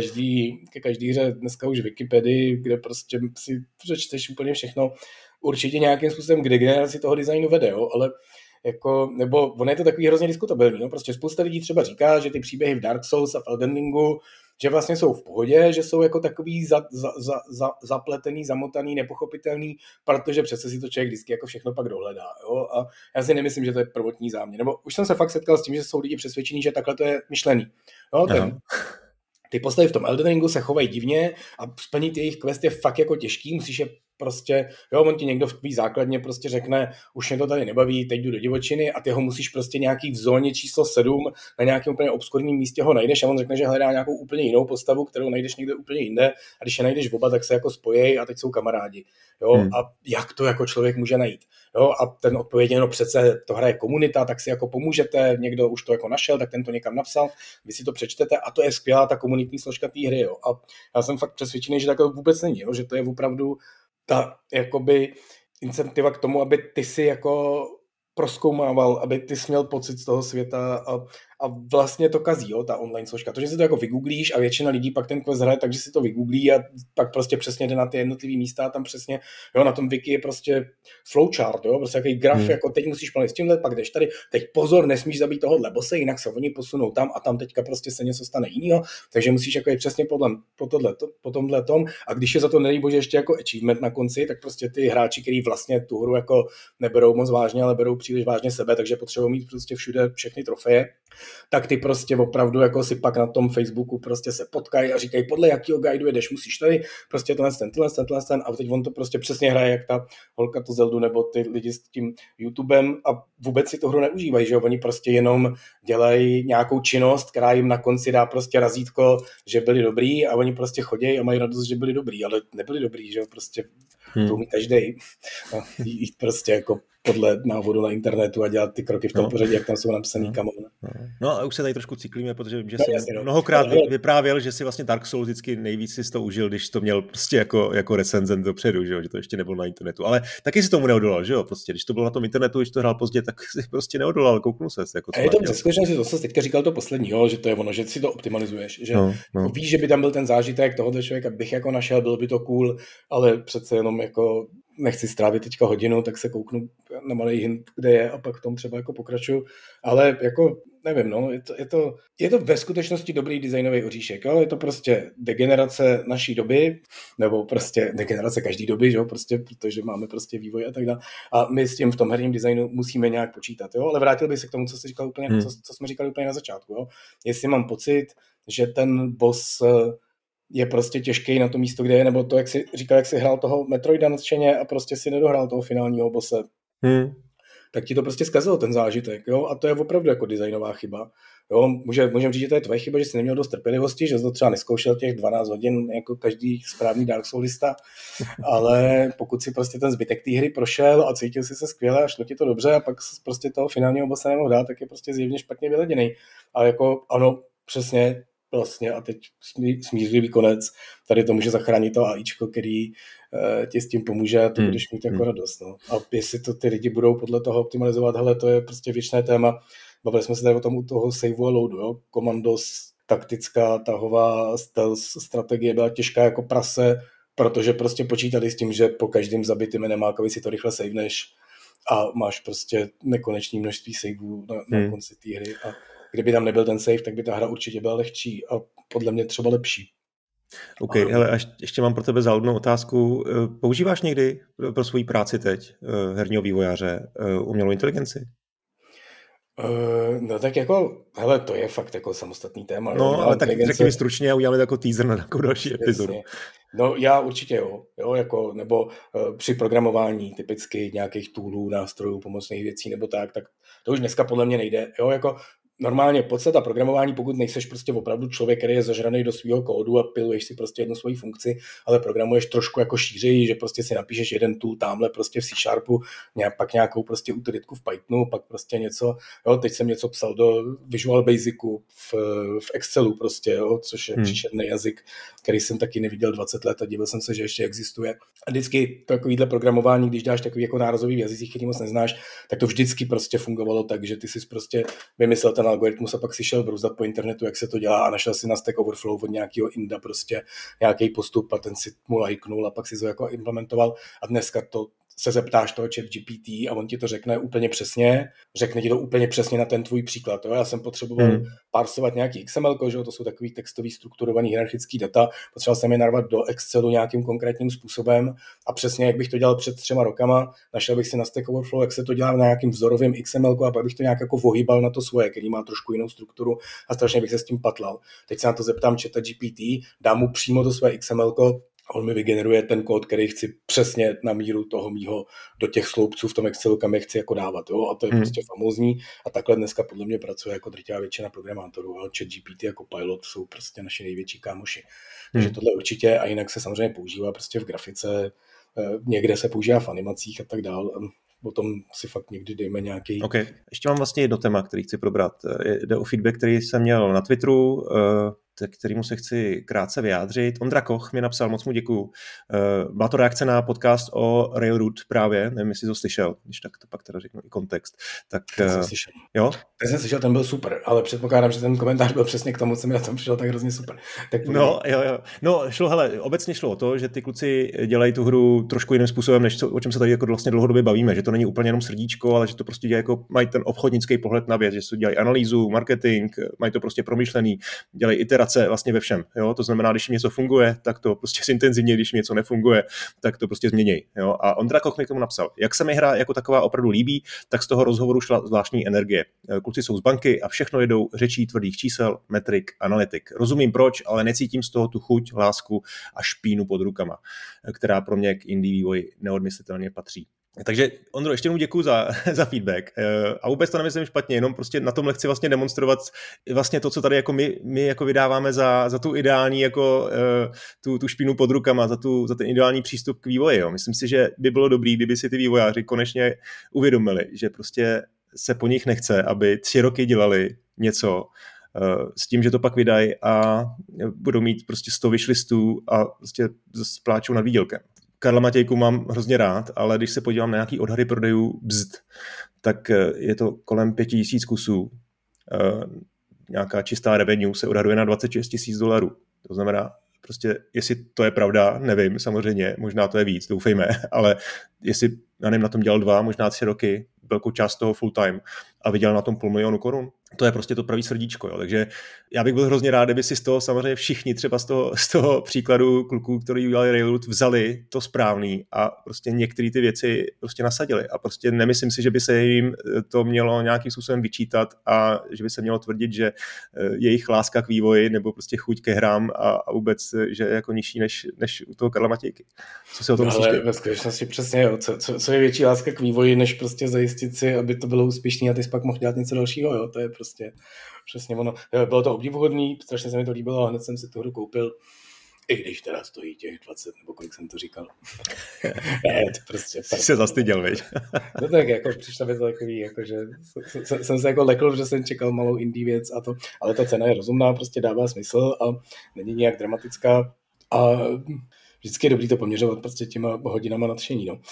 ke každý hře dneska už Wikipedii, kde prostě si přečteš úplně všechno, určitě nějakým způsobem k degeneraci toho designu vede, jo, ale jako, nebo ono je to takový hrozně diskutabilní, no, prostě spousta lidí třeba říká, že ty příběhy v Dark Souls a v Elden Ringu, že vlastně jsou v pohodě, že jsou jako takový zapletený, zamotaný, nepochopitelný, protože přece si to člověk vždycky jako všechno pak dohledá. Jo? A já si nemyslím, že to je prvotní záměr. Nebo už jsem se fakt setkal s tím, že jsou lidi přesvědčení, že takhle to je myšlený. Jo? Ty postavy v tom Elden Ringu se chovají divně a splnit jejich quest je fakt jako těžký, musíš je prostě, jo, on ti někdo v tvý základně prostě řekne, už mě to tady nebaví, teď jdu do divočiny a ty ho musíš prostě nějaký v zóně číslo 7 na nějakém úplně obskurním místě ho najdeš a on řekne, že hledá nějakou úplně jinou postavu, kterou najdeš někde úplně jinde a když je najdeš oba, tak se jako spojí a teď jsou kamarádi. Jo, a jak to jako člověk může najít? Jo, a ten odpověď je, no přece to hraje komunita, tak si jako pomůžete, někdo už to jako našel, tak ten to někam napsal, vy si to přečtete a to je skvělá ta komunitní složka té hry, jo. A já jsem fakt přesvědčený, že takhle vůbec není, jo, že to je opravdu ta jakoby incentiva k tomu, aby ty si jako prozkoumával, aby ty jsi měl pocit z toho světa a vlastně to kazí, jo, ta online složka. To, že si to jako vygooglíš a většina lidí pak ten quest hraje, takže si to vygooglí a pak prostě přesně jde na ty jednotlivý místa a tam přesně, jo, na tom wiki je prostě flowchart, jo, prostě takový graf, jako teď musíš plnit s tímhle, pak jdeš tady, teď pozor, nesmíš zabít tohohle bose, jinak se oni posunou tam a tam teďka prostě se něco stane jinýho, takže musíš jako jít přesně po tomhle tom a když je za to nedej bože ještě jako achievement na konci, tak prostě ty hráči, kteří vlastně tu hru jako neberou moc vážně, ale berou příliš vážně sebe, takže potřebují mít prostě všude všechny trofeje, tak ty prostě opravdu jako si pak na tom Facebooku prostě se potkají a říkají, podle jakého guideu jedeš, musíš tady, prostě tenhle a teď on to prostě přesně hraje, jak ta holka to Zeldu nebo ty lidi s tím YouTubem a vůbec si tu hru neužívají, že jo, oni prostě jenom dělají nějakou činnost, která jim na konci dá prostě razítko, že byli dobrý a oni prostě chodí a mají radost, že byli dobrý, ale nebyli dobrý, že jo, prostě to umí každej jít prostě jako podle návodu na internetu a dělat ty kroky v tom pořadí, jak tam jsou napsaný kamon. No a už se tady trošku cyklíme, protože vím, že jsi mnohokrát vyprávěl, že si vlastně Dark Souls vždycky nejvíc si to užil, když to měl prostě jako recenzent dopředu, že to ještě nebylo na internetu. Ale taky si tomu neodolal, že jo? Prostě, když to bylo na tom internetu, když to hrál pozdě, tak si prostě neodolal, kouknul ses. Jako a je to ve skutečnosti to, co jsi teďka říkal to poslední, jo? Že to je ono, že si to optimalizuješ, že jako víš, že by tam byl ten zážitek tohoto člověka, bych jako našel, bylo by to cool, ale přece jenom jako nechci strávit teďka hodinu, tak se kouknu na malý hint, kde je a pak v tom třeba jako pokračuju, ale jako nevím, no, je to ve skutečnosti dobrý designový oříšek, jo? Je to prostě degenerace naší doby, nebo prostě degenerace každý doby, jo? Prostě, protože máme prostě vývoj a tak dále. A my s tím v tom herním designu musíme nějak počítat, jo? Ale vrátil bych se k tomu, co jsi říkal úplně, co jsme říkali úplně na začátku, jo? Jestli mám pocit, že ten boss je prostě těžký na to místo, kde je, nebo to, jak si říkal, jak si hrál toho Metroida nadšeně a prostě si nedohrál toho finálního bosse. Tak ti to prostě zkazilo ten zážitek, jo, a to je opravdu jako designová chyba. Jo, můžeme říct, že to je tvoje chyba, že jsi neměl dost trpělivosti, že jsi to třeba neskoušel těch 12 hodin jako každý správný Dark Soulista, ale pokud si prostě ten zbytek té hry prošel a cítil si se skvěle a šlo ti to dobře a pak prostě toho finálního bossa nemohl dát, tak je prostě zjevně špatně vyladěný. A jako ano, přesně, vlastně a teď smířlivý konec, tady to může zachránit to AIčko, který ti s tím pomůže a to budeš mít jako radost. No. A jestli to ty lidi budou podle toho optimalizovat, hele, to je prostě věčné téma. Bavili jsme se tady o tom u toho saveu a loadu, jo. Komandos, taktická, tahová stealth strategie byla těžká jako prase, protože prostě počítali s tím, že po každém zabitým enemákovi si to rychle saveneš a máš prostě nekonečné množství saveů na konci té hry a kdyby tam nebyl ten save, tak by ta hra určitě byla lehčí a podle mě třeba lepší. OK, hele, ještě mám pro tebe záludnou otázku. Používáš někdy pro svoji práci teď herního vývojáře umělou inteligenci? No tak jako, hele, to je fakt jako samostatný téma. No, ale tak řekni mi stručně a udělali jako teaser na jako další epizodu. No já určitě jo, jako, nebo při programování typicky nějakých toolů, nástrojů, pomocných věcí nebo tak to už dneska podle mě nejde, jo, jako normálně podstata programování, pokud nejseš prostě opravdu člověk, který je zažraný do svého kódu a piluješ si prostě jednu svoji funkci, ale programuješ trošku jako šířeji, že prostě si napíšeš jeden tool tamhle prostě v C Sharpu, pak nějakou prostě utilitku v Pythonu, pak prostě něco, jo, teď jsem něco psal do Visual Basicu v Excelu prostě, jo, což je příšerný jazyk, který jsem taky neviděl 20 let a divil jsem se, že ještě existuje. A vždycky takovýhle programování, když dáš takový jako nárazový jazyk, který moc neznáš, tak to vždycky prostě fungovalo tak, že ty jsi prostě vymyslel ten algoritmus a pak si šel brouzdat po internetu, jak se to dělá a našel si na Stack Overflow od nějakého Inda prostě nějaký postup a ten si mu lajknul a pak si to jako implementoval a dneska to se zeptáš toho ChatGPT a on ti to řekne úplně přesně, řekne ti to úplně přesně na ten tvůj příklad. Jo? Já jsem potřeboval parsovat nějaký XML, že jo? To jsou takový textový strukturovaný hierarchický data, potřeboval jsem je narvat do Excelu nějakým konkrétním způsobem a přesně jak bych to dělal před 3 rokama, našel bych si na Stack Overflow, jak se to dělá na nějakým vzorovým XML a pak bych to nějak jako vohybal na to svoje, který má trošku jinou strukturu a strašně bych se s tím patlal. Teď se na to zeptám ChatGPT, dám mu přímo to své XML, on mi vygeneruje ten kód, který chci přesně na míru toho mýho do těch sloupců v tom Excelu, kam je chci jako dávat. Jo? A to je prostě famózní. A takhle dneska podle mě pracuje jako drtivá většina programátorů. Jo? ChatGPT jako Pilot jsou prostě naši největší kámoši. Takže tohle určitě a jinak se samozřejmě používá prostě v grafice, někde se používá v animacích a tak dál. O tom si fakt někdy dejme nějaký... OK. Ještě mám vlastně jedno téma, který chci probrat. Jde o feedback, který jsem měl na Twitteru, kterému se chci krátce vyjádřit. Ondra Koch mi napsal, moc mu děkuju. Byla to reakce na podcast o Railroad právě, nevím, jestli to slyšel, když tak to pak teda řeknu i kontext. Tak jsem slyšel. Jo? Ten jsem slyšel, ten byl super, ale předpokládám, že ten komentář byl přesně k tomu, co mi na tom přišel tak hrozně super. Tak no, jo. No, obecně šlo o to, že ty kluci dělají tu hru trošku jiným způsobem, než o čem se tady jako vlastně dlouhodobě bavíme, že to není úplně jenom srdíčko, ale že to prostě dělají jako, mají ten obchodnický pohled na věc, že si dělají analýzu, marketing, mají to prostě promyšlený, dělají iterace vlastně ve všem, jo? To znamená, když jim něco funguje, tak to prostě zintenzivně, když jim něco nefunguje, tak to prostě změněj, jo? A Ondra Koch mi k tomu napsal, jak se mi hra jako taková opravdu líbí, tak z toho rozhovoru šla zvláštní energie. Kluci jsou z banky a všechno jedou řečí tvrdých čísel, metrik, analytik. Rozumím proč, ale necítím z toho tu chuť, lásku a špínu pod rukama, která pro mě k indie vývoji neodmyslitelně patří. Takže Ondro, ještě jednou děkuju za feedback a vůbec to nemyslím špatně, jenom prostě na tomhle chci vlastně demonstrovat vlastně to, co tady jako my jako vydáváme za tu ideální jako tu špínu pod rukama, za ten ideální přístup k vývoji. Jo. Myslím si, že by bylo dobrý, kdyby si ty vývojáři konečně uvědomili, že prostě se po nich nechce, aby 3 roky dělali něco s tím, že to pak vydají a budou mít prostě 100 wishlistů a prostě spláčou nad výdělkem. Karla Matějku mám hrozně rád, ale když se podívám na nějaký odhady prodejů bzd, tak je to kolem 5,000 kusů. Nějaká čistá revenue se odhaduje na $26,000. To znamená, prostě, jestli to je pravda, nevím, samozřejmě, možná to je víc, doufejme, ale jestli já nevím, na tom dělal 2, možná 3 roky, velkou část toho full time a vydělal na tom $500,000 korun, to je prostě to pravý srdíčko. Jo. Takže já bych byl hrozně rád, kdyby si z toho samozřejmě všichni třeba z toho příkladu kluků, který udělali Railroad, vzali to správný a prostě některé ty věci prostě nasadili. A prostě nemyslím si, že by se jim to mělo nějakým způsobem vyčítat a že by se mělo tvrdit, že jejich láska k vývoji nebo prostě chuť ke hrám a vůbec, že je jako nižší než u toho Karla Matějky. Co si o tom myslíš? Ale ve skutečnosti přesně, jo. Co je větší láska k vývoji, než prostě zajistit si, aby to bylo úspěšný a ty jsi pak mohl dělat něco dalšího, jo. To je prostě přesně ono. Bylo to obdivuhodný, strašně se mi to líbilo a hned jsem si tu hru koupil. I když teda stojí těch 20, nebo kolik jsem to říkal. Ne, to prostě... Jsi se zastyděl, viď? No tak jako přišlo mi to takový, jako, že jsem se jako lekl, že jsem čekal malou indie věc a to, ale ta cena je rozumná, prostě dává smysl a není nějak dramatická a vždycky je dobrý to poměřovat prostě těma hodinama nadšení, no.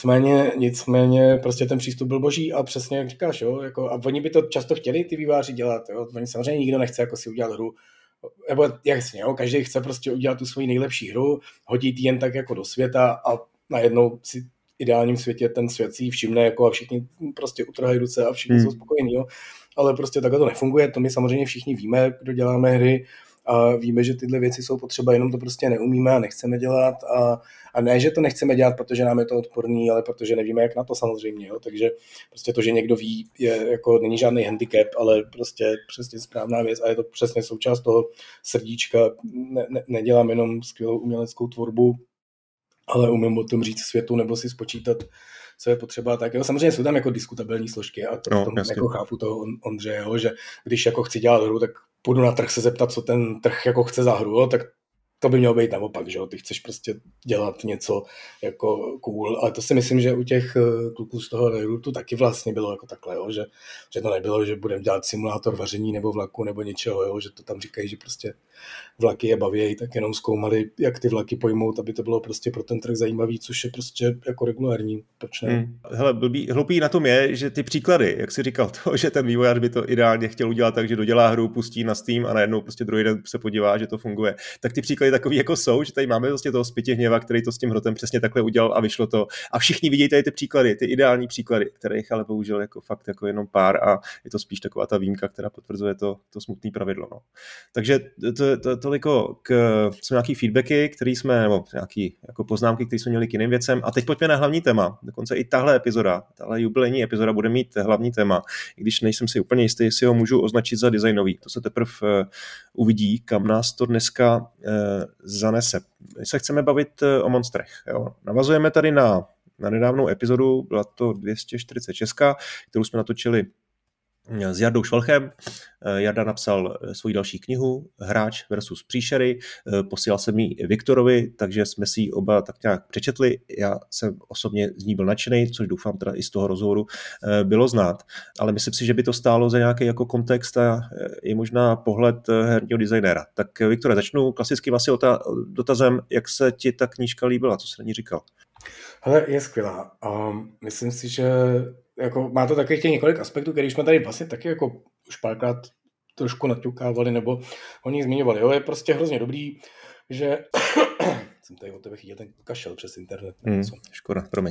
Nicméně prostě ten přístup byl boží a přesně jak říkáš, jo, jako, a oni by to často chtěli ty vývojáři dělat, jo, oni samozřejmě nikdo nechce jako si udělat hru, nebo jasně, jo, každý chce prostě udělat tu svoji nejlepší hru, hodit jen tak jako do světa a najednou si v ideálním světě ten svět si všimne jako a všichni prostě utrhají ruce a všichni jsou spokojení, jo. Ale prostě takhle to nefunguje, to my samozřejmě všichni víme, kdo děláme hry a víme, že tyhle věci jsou potřeba, jenom to prostě neumíme a nechceme dělat a ne, že to nechceme dělat, protože nám je to odporný, ale protože nevíme, jak na to samozřejmě, jo. Takže prostě to, že někdo ví, je jako není žádný handicap, ale prostě přesně správná věc a je to přesně součást toho srdíčka. Nedělám jenom skvělou uměleckou tvorbu, ale umím o tom říct světu nebo si spočítat, co je potřeba, tak jo, samozřejmě jsou tam jako diskutabilní složky a to jako chápu toho Ondřeje, že když jako chci dělat hru, tak půjdu na trh se zeptat, co ten trh jako chce za hru, jo, tak to by mělo být naopak, že jo, ty chceš prostě dělat něco jako cool, ale to si myslím, že u těch kluků z toho Railroadu taky vlastně bylo jako takhle, jo, že to nebylo, že budeme dělat simulátor vaření nebo vlaku nebo něčeho, jo, že to tam říkají, že prostě vlaky je bavějí, tak jenom zkoumali, jak ty vlaky pojmout, aby to bylo prostě pro ten trh zajímavý, což je prostě jako regulární. Proč ne? Hele, hloupý na tom je, že ty příklady, jak jsi říkal, to, že ten vývojář by to ideálně chtěl udělat tak, že dodělá hru, pustí na Steam a najednou prostě druhý den se podívá, že to funguje. Tak ty příklady takový jako jsou, že tady máme vlastně toho Spytihněva, který to s tím hrotem přesně takhle udělal a vyšlo to. A všichni vidí tady ty příklady, ty ideální příklady, kterých ale použil jako fakt jako jenom pár a je to spíš taková ta výjimka, která potvrzuje to smutné pravidlo. No. Takže toliko jsou nějaký feedbacky, který jsme, nebo nějaký jako poznámky, které jsme měli k jiným věcem. A teď pojďme na hlavní téma. Dokonce i tahle jubilejní epizoda bude mít hlavní téma, i když nejsem si úplně jistý, jestli ho můžu označit za designový. To se teprve uvidí, kam nás to dneska zanese. My se chceme bavit o monstrech. Jo. Navazujeme tady na nedávnou epizodu, byla to 246, kterou jsme natočili s Jardou Švalchem. Jarda napsal svoji další knihu Hráč versus příšery, posílal jsem ji Viktorovi, takže jsme si ji oba tak nějak přečetli. Já jsem osobně z ní byl nadšený, což doufám teda i z toho rozhovoru bylo znát, ale myslím si, že by to stálo za nějaký jako kontext a i možná pohled herního designéra. Tak Viktore, začnu klasickým asi dotazem, jak se ti ta knížka líbila, co jsi na ní říkal? Hele, je skvělá. Myslím si, že jako má to takových těch několik aspektů, který jsme tady vlastně taky jako už párkrát trošku naťukávali nebo o nich zmiňovali. Jo, je prostě hrozně dobrý, že jsem tady od tebe chytil ten kašel přes internet. Škoda, promiň.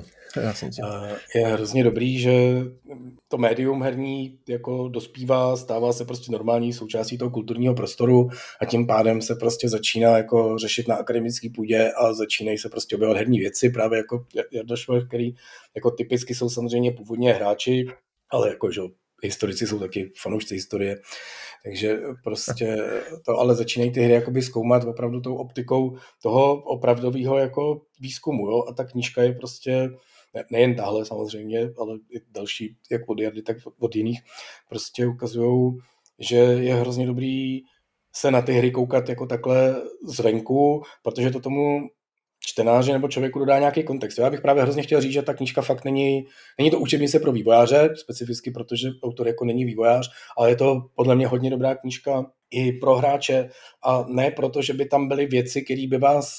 Je hrozně dobrý, že to médium herní jako dospívá, stává se prostě normální součástí toho kulturního prostoru a tím pádem se prostě začíná jako řešit na akademické půdě a začínají se prostě objevovat herní věci, právě jako Jarda Švalch, který jako typicky jsou samozřejmě původně hráči, ale jako že historici jsou taky fanoušci historie, takže prostě to ale začínají ty hry jakoby zkoumat opravdu tou optikou toho opravdového jako výzkumu, jo, a ta knížka je prostě nejen tahle samozřejmě, ale i další, jak od Jardy, tak od jiných, prostě ukazujou, že je hrozně dobrý se na ty hry koukat jako takhle zvenku, protože to tomu čtenáři nebo člověku dodá nějaký kontext. Já bych právě hrozně chtěl říct, že ta knížka fakt není to učebnice pro vývojáře, specificky protože autor jako není vývojář, ale je to podle mě hodně dobrá knížka i pro hráče a ne proto, že by tam byly věci, které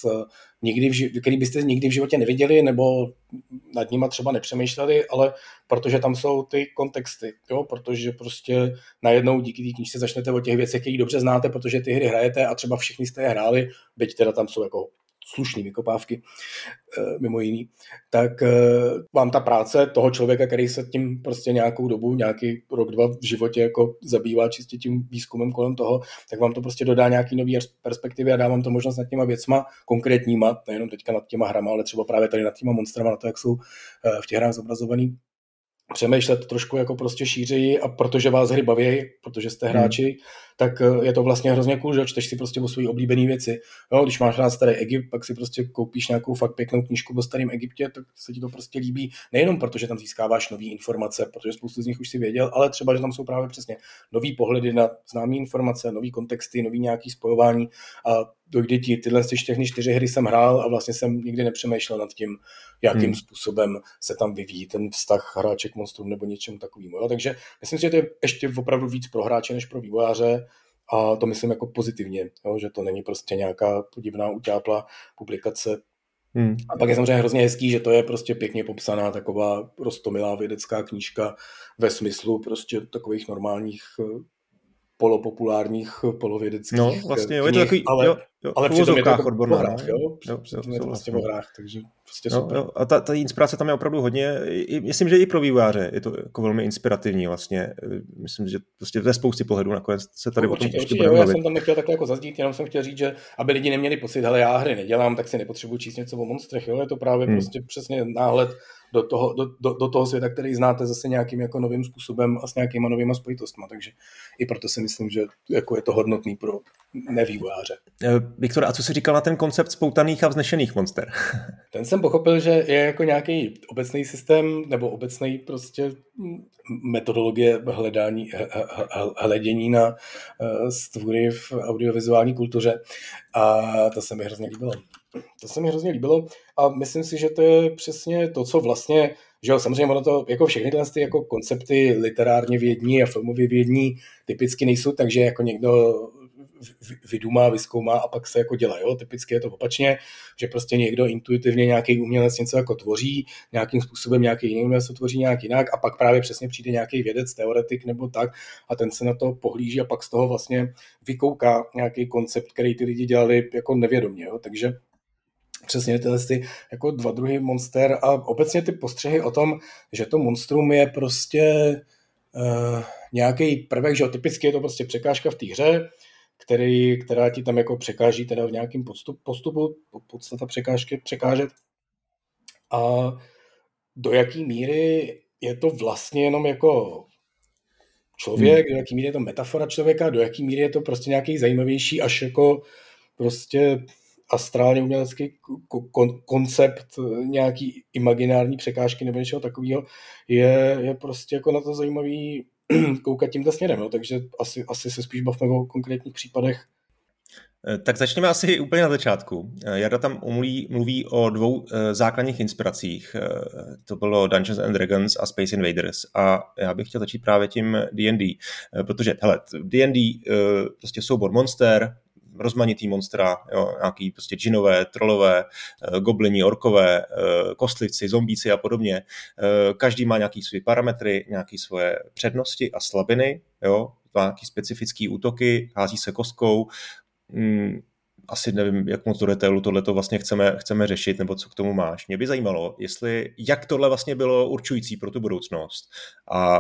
byste nikdy v životě neviděli nebo nad nima třeba nepřemýšleli, ale protože tam jsou ty kontexty, jo? Protože prostě najednou díky té knížce začnete o těch věcech, které dobře znáte, protože ty hry hrajete a třeba všichni jste je hráli, byť teda tam jsou jako slušný vykopávky, mimo jiný, tak vám ta práce toho člověka, který se tím prostě nějakou dobu, nějaký rok, dva v životě jako zabývá čistě tím výzkumem kolem toho, tak vám to prostě dodá nějaký nový perspektivy a dá vám to možnost nad těma věcma konkrétníma, nejenom teďka nad těma hrama, ale třeba právě tady nad těma monstrama, na to, jak jsou v těch hrách zobrazovaný, přemýšlet trošku jako prostě šířeji a protože vás hry baví, protože jste hráči, tak je to vlastně hrozně cool, že čteš si prostě o svojí oblíbené věci. Jo, když máš rád starý Egypt, pak si prostě koupíš nějakou fakt pěknou knížku o starém Egyptě, tak se ti to prostě líbí. Nejenom protože tam získáváš nové informace, protože spoustu z nich už si věděl, ale třeba, že tam jsou právě přesně nový pohledy na známé informace, nový kontexty, nový nějaký spojování a dojde ti, tyhle všechny 4 hry jsem hrál a vlastně jsem nikdy nepřemýšlel nad tím, jakým způsobem se tam vyvíjí ten vztah hráče k monstrum nebo něčemu takovému. Takže myslím si, že to je ještě opravdu víc pro hráče než pro vývojáře a to myslím jako pozitivně, jo? Že to není prostě nějaká podivná utápla publikace. A pak je samozřejmě hrozně hezký, že to je prostě pěkně popsaná taková roztomilá vědecká knížka ve smyslu prostě takových normálních polopopulárních, polovědeckých no, vlastně, knih, je to takový, ale přitom je to o odborná, hrách, jo? Je to vlastně o hrách, takže prostě super. A ta inspirace tam je opravdu hodně, myslím, že i pro vývojáře je to jako velmi inspirativní vlastně, myslím, že prostě ve spousty pohledů nakonec se tady určitě, já jsem tam nechtěl takhle jako zazdít, jenom jsem chtěl říct, že aby lidi neměli pocit, hele, já hry nedělám, tak si nepotřebuji číst něco o monstrech, jo? Je to právě prostě přesně náhled do toho světa, který znáte zase nějakým jako novým způsobem a s nějakýma novýma spojitostma, takže i proto si myslím, že jako je to hodnotný pro nevývojáře. Viktor, a co jsi říkal na ten koncept spoutaných a vznešených monster? Ten jsem pochopil, že je jako nějaký obecný systém nebo obecný prostě metodologie hledění na stvůry v audiovizuální kultuře a to se mi hrozně líbilo. A myslím si, že to je přesně to, co vlastně, že jo, samozřejmě ono to, jako všechny ty jako koncepty literárně vědní a filmově vědní typicky nejsou, takže jako někdo vydumá, vyzkoumá a pak se jako dělá. Jo? Typicky je to opačně, že prostě někdo intuitivně nějaký umělec něco jako tvoří, nějakým způsobem nějaký jiný umělec to tvoří nějak jinak a pak právě přesně přijde nějaký vědec, teoretik nebo tak a ten se na to pohlíží a pak z toho vlastně vykouká nějaký koncept, který ty lidi dělali jako nevědomě. Jo? Takže přesně tyhle jako 2 druhy monster a obecně ty postřehy o tom, že to monstrum je prostě nějaký prvek, že typicky je to prostě překážka v té hře, která ti tam jako překáží teda v nějakém postupu, podstata překážky překážet. A do jaký míry je to vlastně jenom jako člověk, do jaký míry je to metafora člověka, do jaký míry je to prostě nějaký zajímavější až jako prostě astrálně umělecký koncept nějaký imaginární překážky nebo něčeho takového je prostě jako na to zajímavý koukat tímto směrem, jo? Takže asi se spíš bavme o konkrétních případech. Tak začneme asi úplně na začátku. Jarda tam mluví o 2 základních inspiracích. To bylo Dungeons and Dragons a Space Invaders. A já bych chtěl začít právě tím D&D. Protože, hele, D&D prostě soubor monster, rozmanitý monstra, jo, nějaký prostě džinové, trollové, goblini, orkové, kostlivci, zombíci a podobně. Každý má nějaký své parametry, nějaké svoje přednosti a slabiny, jo, nějaký specifický útoky, hází se kostkou. Asi nevím, jak moc do detailu tohleto vlastně chceme řešit, nebo co k tomu máš. Mě by zajímalo, jak tohle vlastně bylo určující pro tu budoucnost a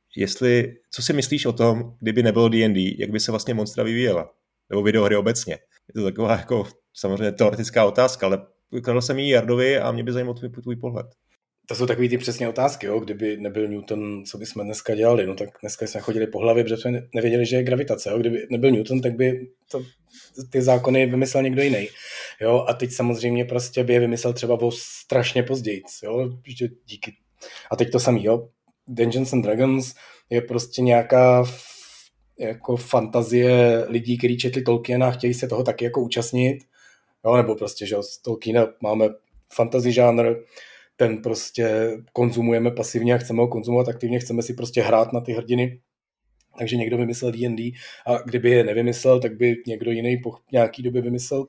co si myslíš o tom, kdyby nebylo D&D, jak by se vlastně monstra vyvíjela? Nebo videohry obecně. Je to taková jako samozřejmě teoretická otázka, ale kladl jsem jí Jardovi a mě by zajímal tvůj pohled. To jsou takový ty přesně otázky, jo? Kdyby nebyl Newton, co bychom dneska dělali? No tak dneska jsme chodili po hlavě, protože jsme nevěděli, že je gravitace. Jo? Kdyby nebyl Newton, tak by ty zákony vymyslel někdo jiný. Jo? A teď samozřejmě prostě by je vymyslel třeba o strašně později. Jo? Že díky. A teď to samý, jo? Dungeons and Dragons je prostě nějaká jako fantazie lidí, kteří četli Tolkiena a chtějí se toho taky jako účastnit. Jo? Nebo prostě, že z Tolkiena máme fantasy žánr, ten prostě konzumujeme pasivně a chceme ho konzumovat aktivně, chceme si prostě hrát na ty hrdiny. Takže někdo vymyslel D&D a kdyby je nevymyslel, tak by někdo jiný po nějaký době vymyslel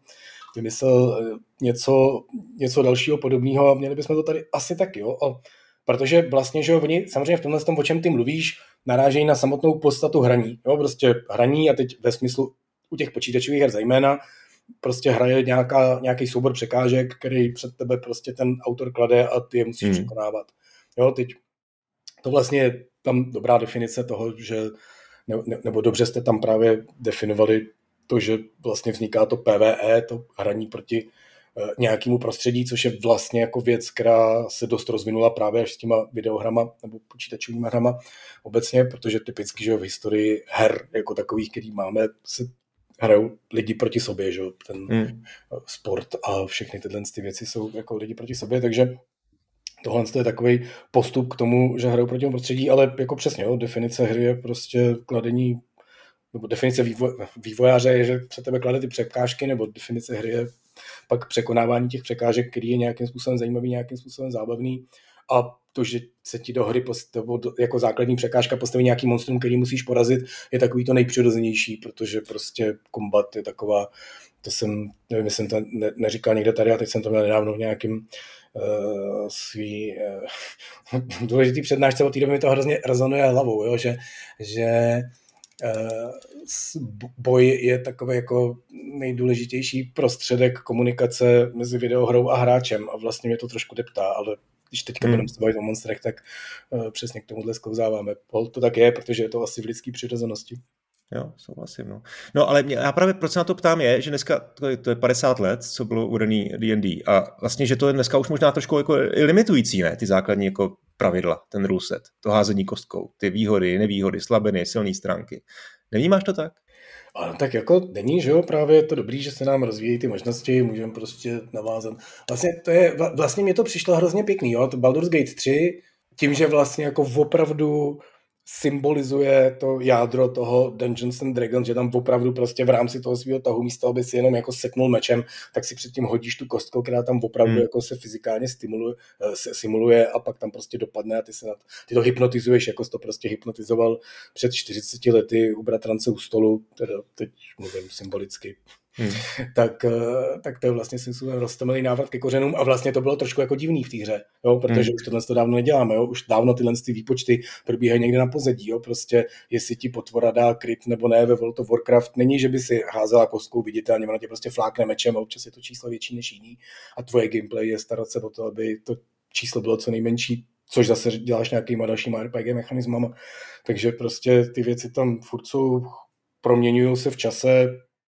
něco dalšího podobného a měli bychom to tady asi taky. Jo? Protože vlastně, že oni samozřejmě v tomhle tom, o čem ty mluvíš, narážejí na samotnou podstatu hraní. Jo? Prostě hraní a teď ve smyslu u těch počítačových her zejména, prostě hraje nějaký soubor překážek, který před tebe prostě ten autor klade a ty je musíš překonávat. Jo, teď to vlastně je tam dobrá definice toho, že nebo dobře jste tam právě definovali to, že vlastně vzniká to PvE, to hraní proti nějakému prostředí, což je vlastně jako věc, která se dost rozvinula právě až s těma videohrama nebo počítačovými hrama obecně, protože typicky, že v historii her jako takových, který máme, se hrajou lidi proti sobě, že ten sport a všechny tyhle ty věci jsou jako lidi proti sobě, takže tohle je takový postup k tomu, že hrajou proti tomu prostředí, ale jako přesně, definice hry je prostě kladení, nebo definice vývojáře je, že před tebe klade ty překážky, nebo definice hry je pak překonávání těch překážek, který je nějakým způsobem zajímavý, nějakým způsobem zábavný, a to, že se ti do hry jako základní překážka postaví nějaký monstrum, který musíš porazit, je takový to nejpřirozenější, protože prostě kombat je taková, to jsem, nevím, jestli jsem to neříkal někde tady, a teď jsem to měl nedávno v nějakým svý důležitý přednášce, od té doby mi to hrozně rezonuje hlavou, jo, že boj je takový jako nejdůležitější prostředek komunikace mezi videohrou a hráčem a vlastně mě to trošku deptá, ale když teďka budeme se bavit o monstrech, tak přesně k tomuhle sklouzáváme. To tak je, protože je to asi v lidský přirozenosti. Jo, souhlasím. No ale já právě proč se na to ptám je, že dneska to je 50 let, co bylo uvedený D&D, a vlastně, že to je dneska už možná trošku jako limitující, ne? Ty základní jako pravidla, ten rule set, to házení kostkou, ty výhody, nevýhody, slabiny, silné stránky. Nevnímáš to tak? Ale tak jako není, že jo, právě je to dobrý, že se nám rozvíjí ty možnosti, můžeme prostě navázat. Vlastně mě to přišlo hrozně pěkný, jo, to Baldur's Gate 3, tím, že vlastně jako opravdu symbolizuje to jádro toho Dungeons and Dragons, že tam opravdu prostě v rámci toho svého tahu místo, aby si jenom jako seknul mečem, tak si předtím hodíš tu kostkou, která tam opravdu jako se fyzikálně simuluje a pak tam prostě dopadne a ty to hypnotizuješ, jako jsi to prostě hypnotizoval před 40 lety u bratrance u stolu, teda teď mluvím symbolicky. Tak to je vlastně svým roztomilý návrat ke kořenům a vlastně to bylo trošku jako divný v té hře, jo, protože už tohle to dávno neděláme, jo, už dávno tyhle výpočty probíhají někde na pozadí, jo, prostě jestli ti potvora dá kryt nebo ne ve World of Warcraft, není, že by si házela kostkou viditelně, ona tě prostě flákne mečem a občas je to číslo větší než jiný a tvoje gameplay je starat se o to, aby to číslo bylo co nejmenší, což zase děláš nějakýma dalšíma RPG mechanismama, takže prostě ty věci tam furt jsou, proměňují se v čase.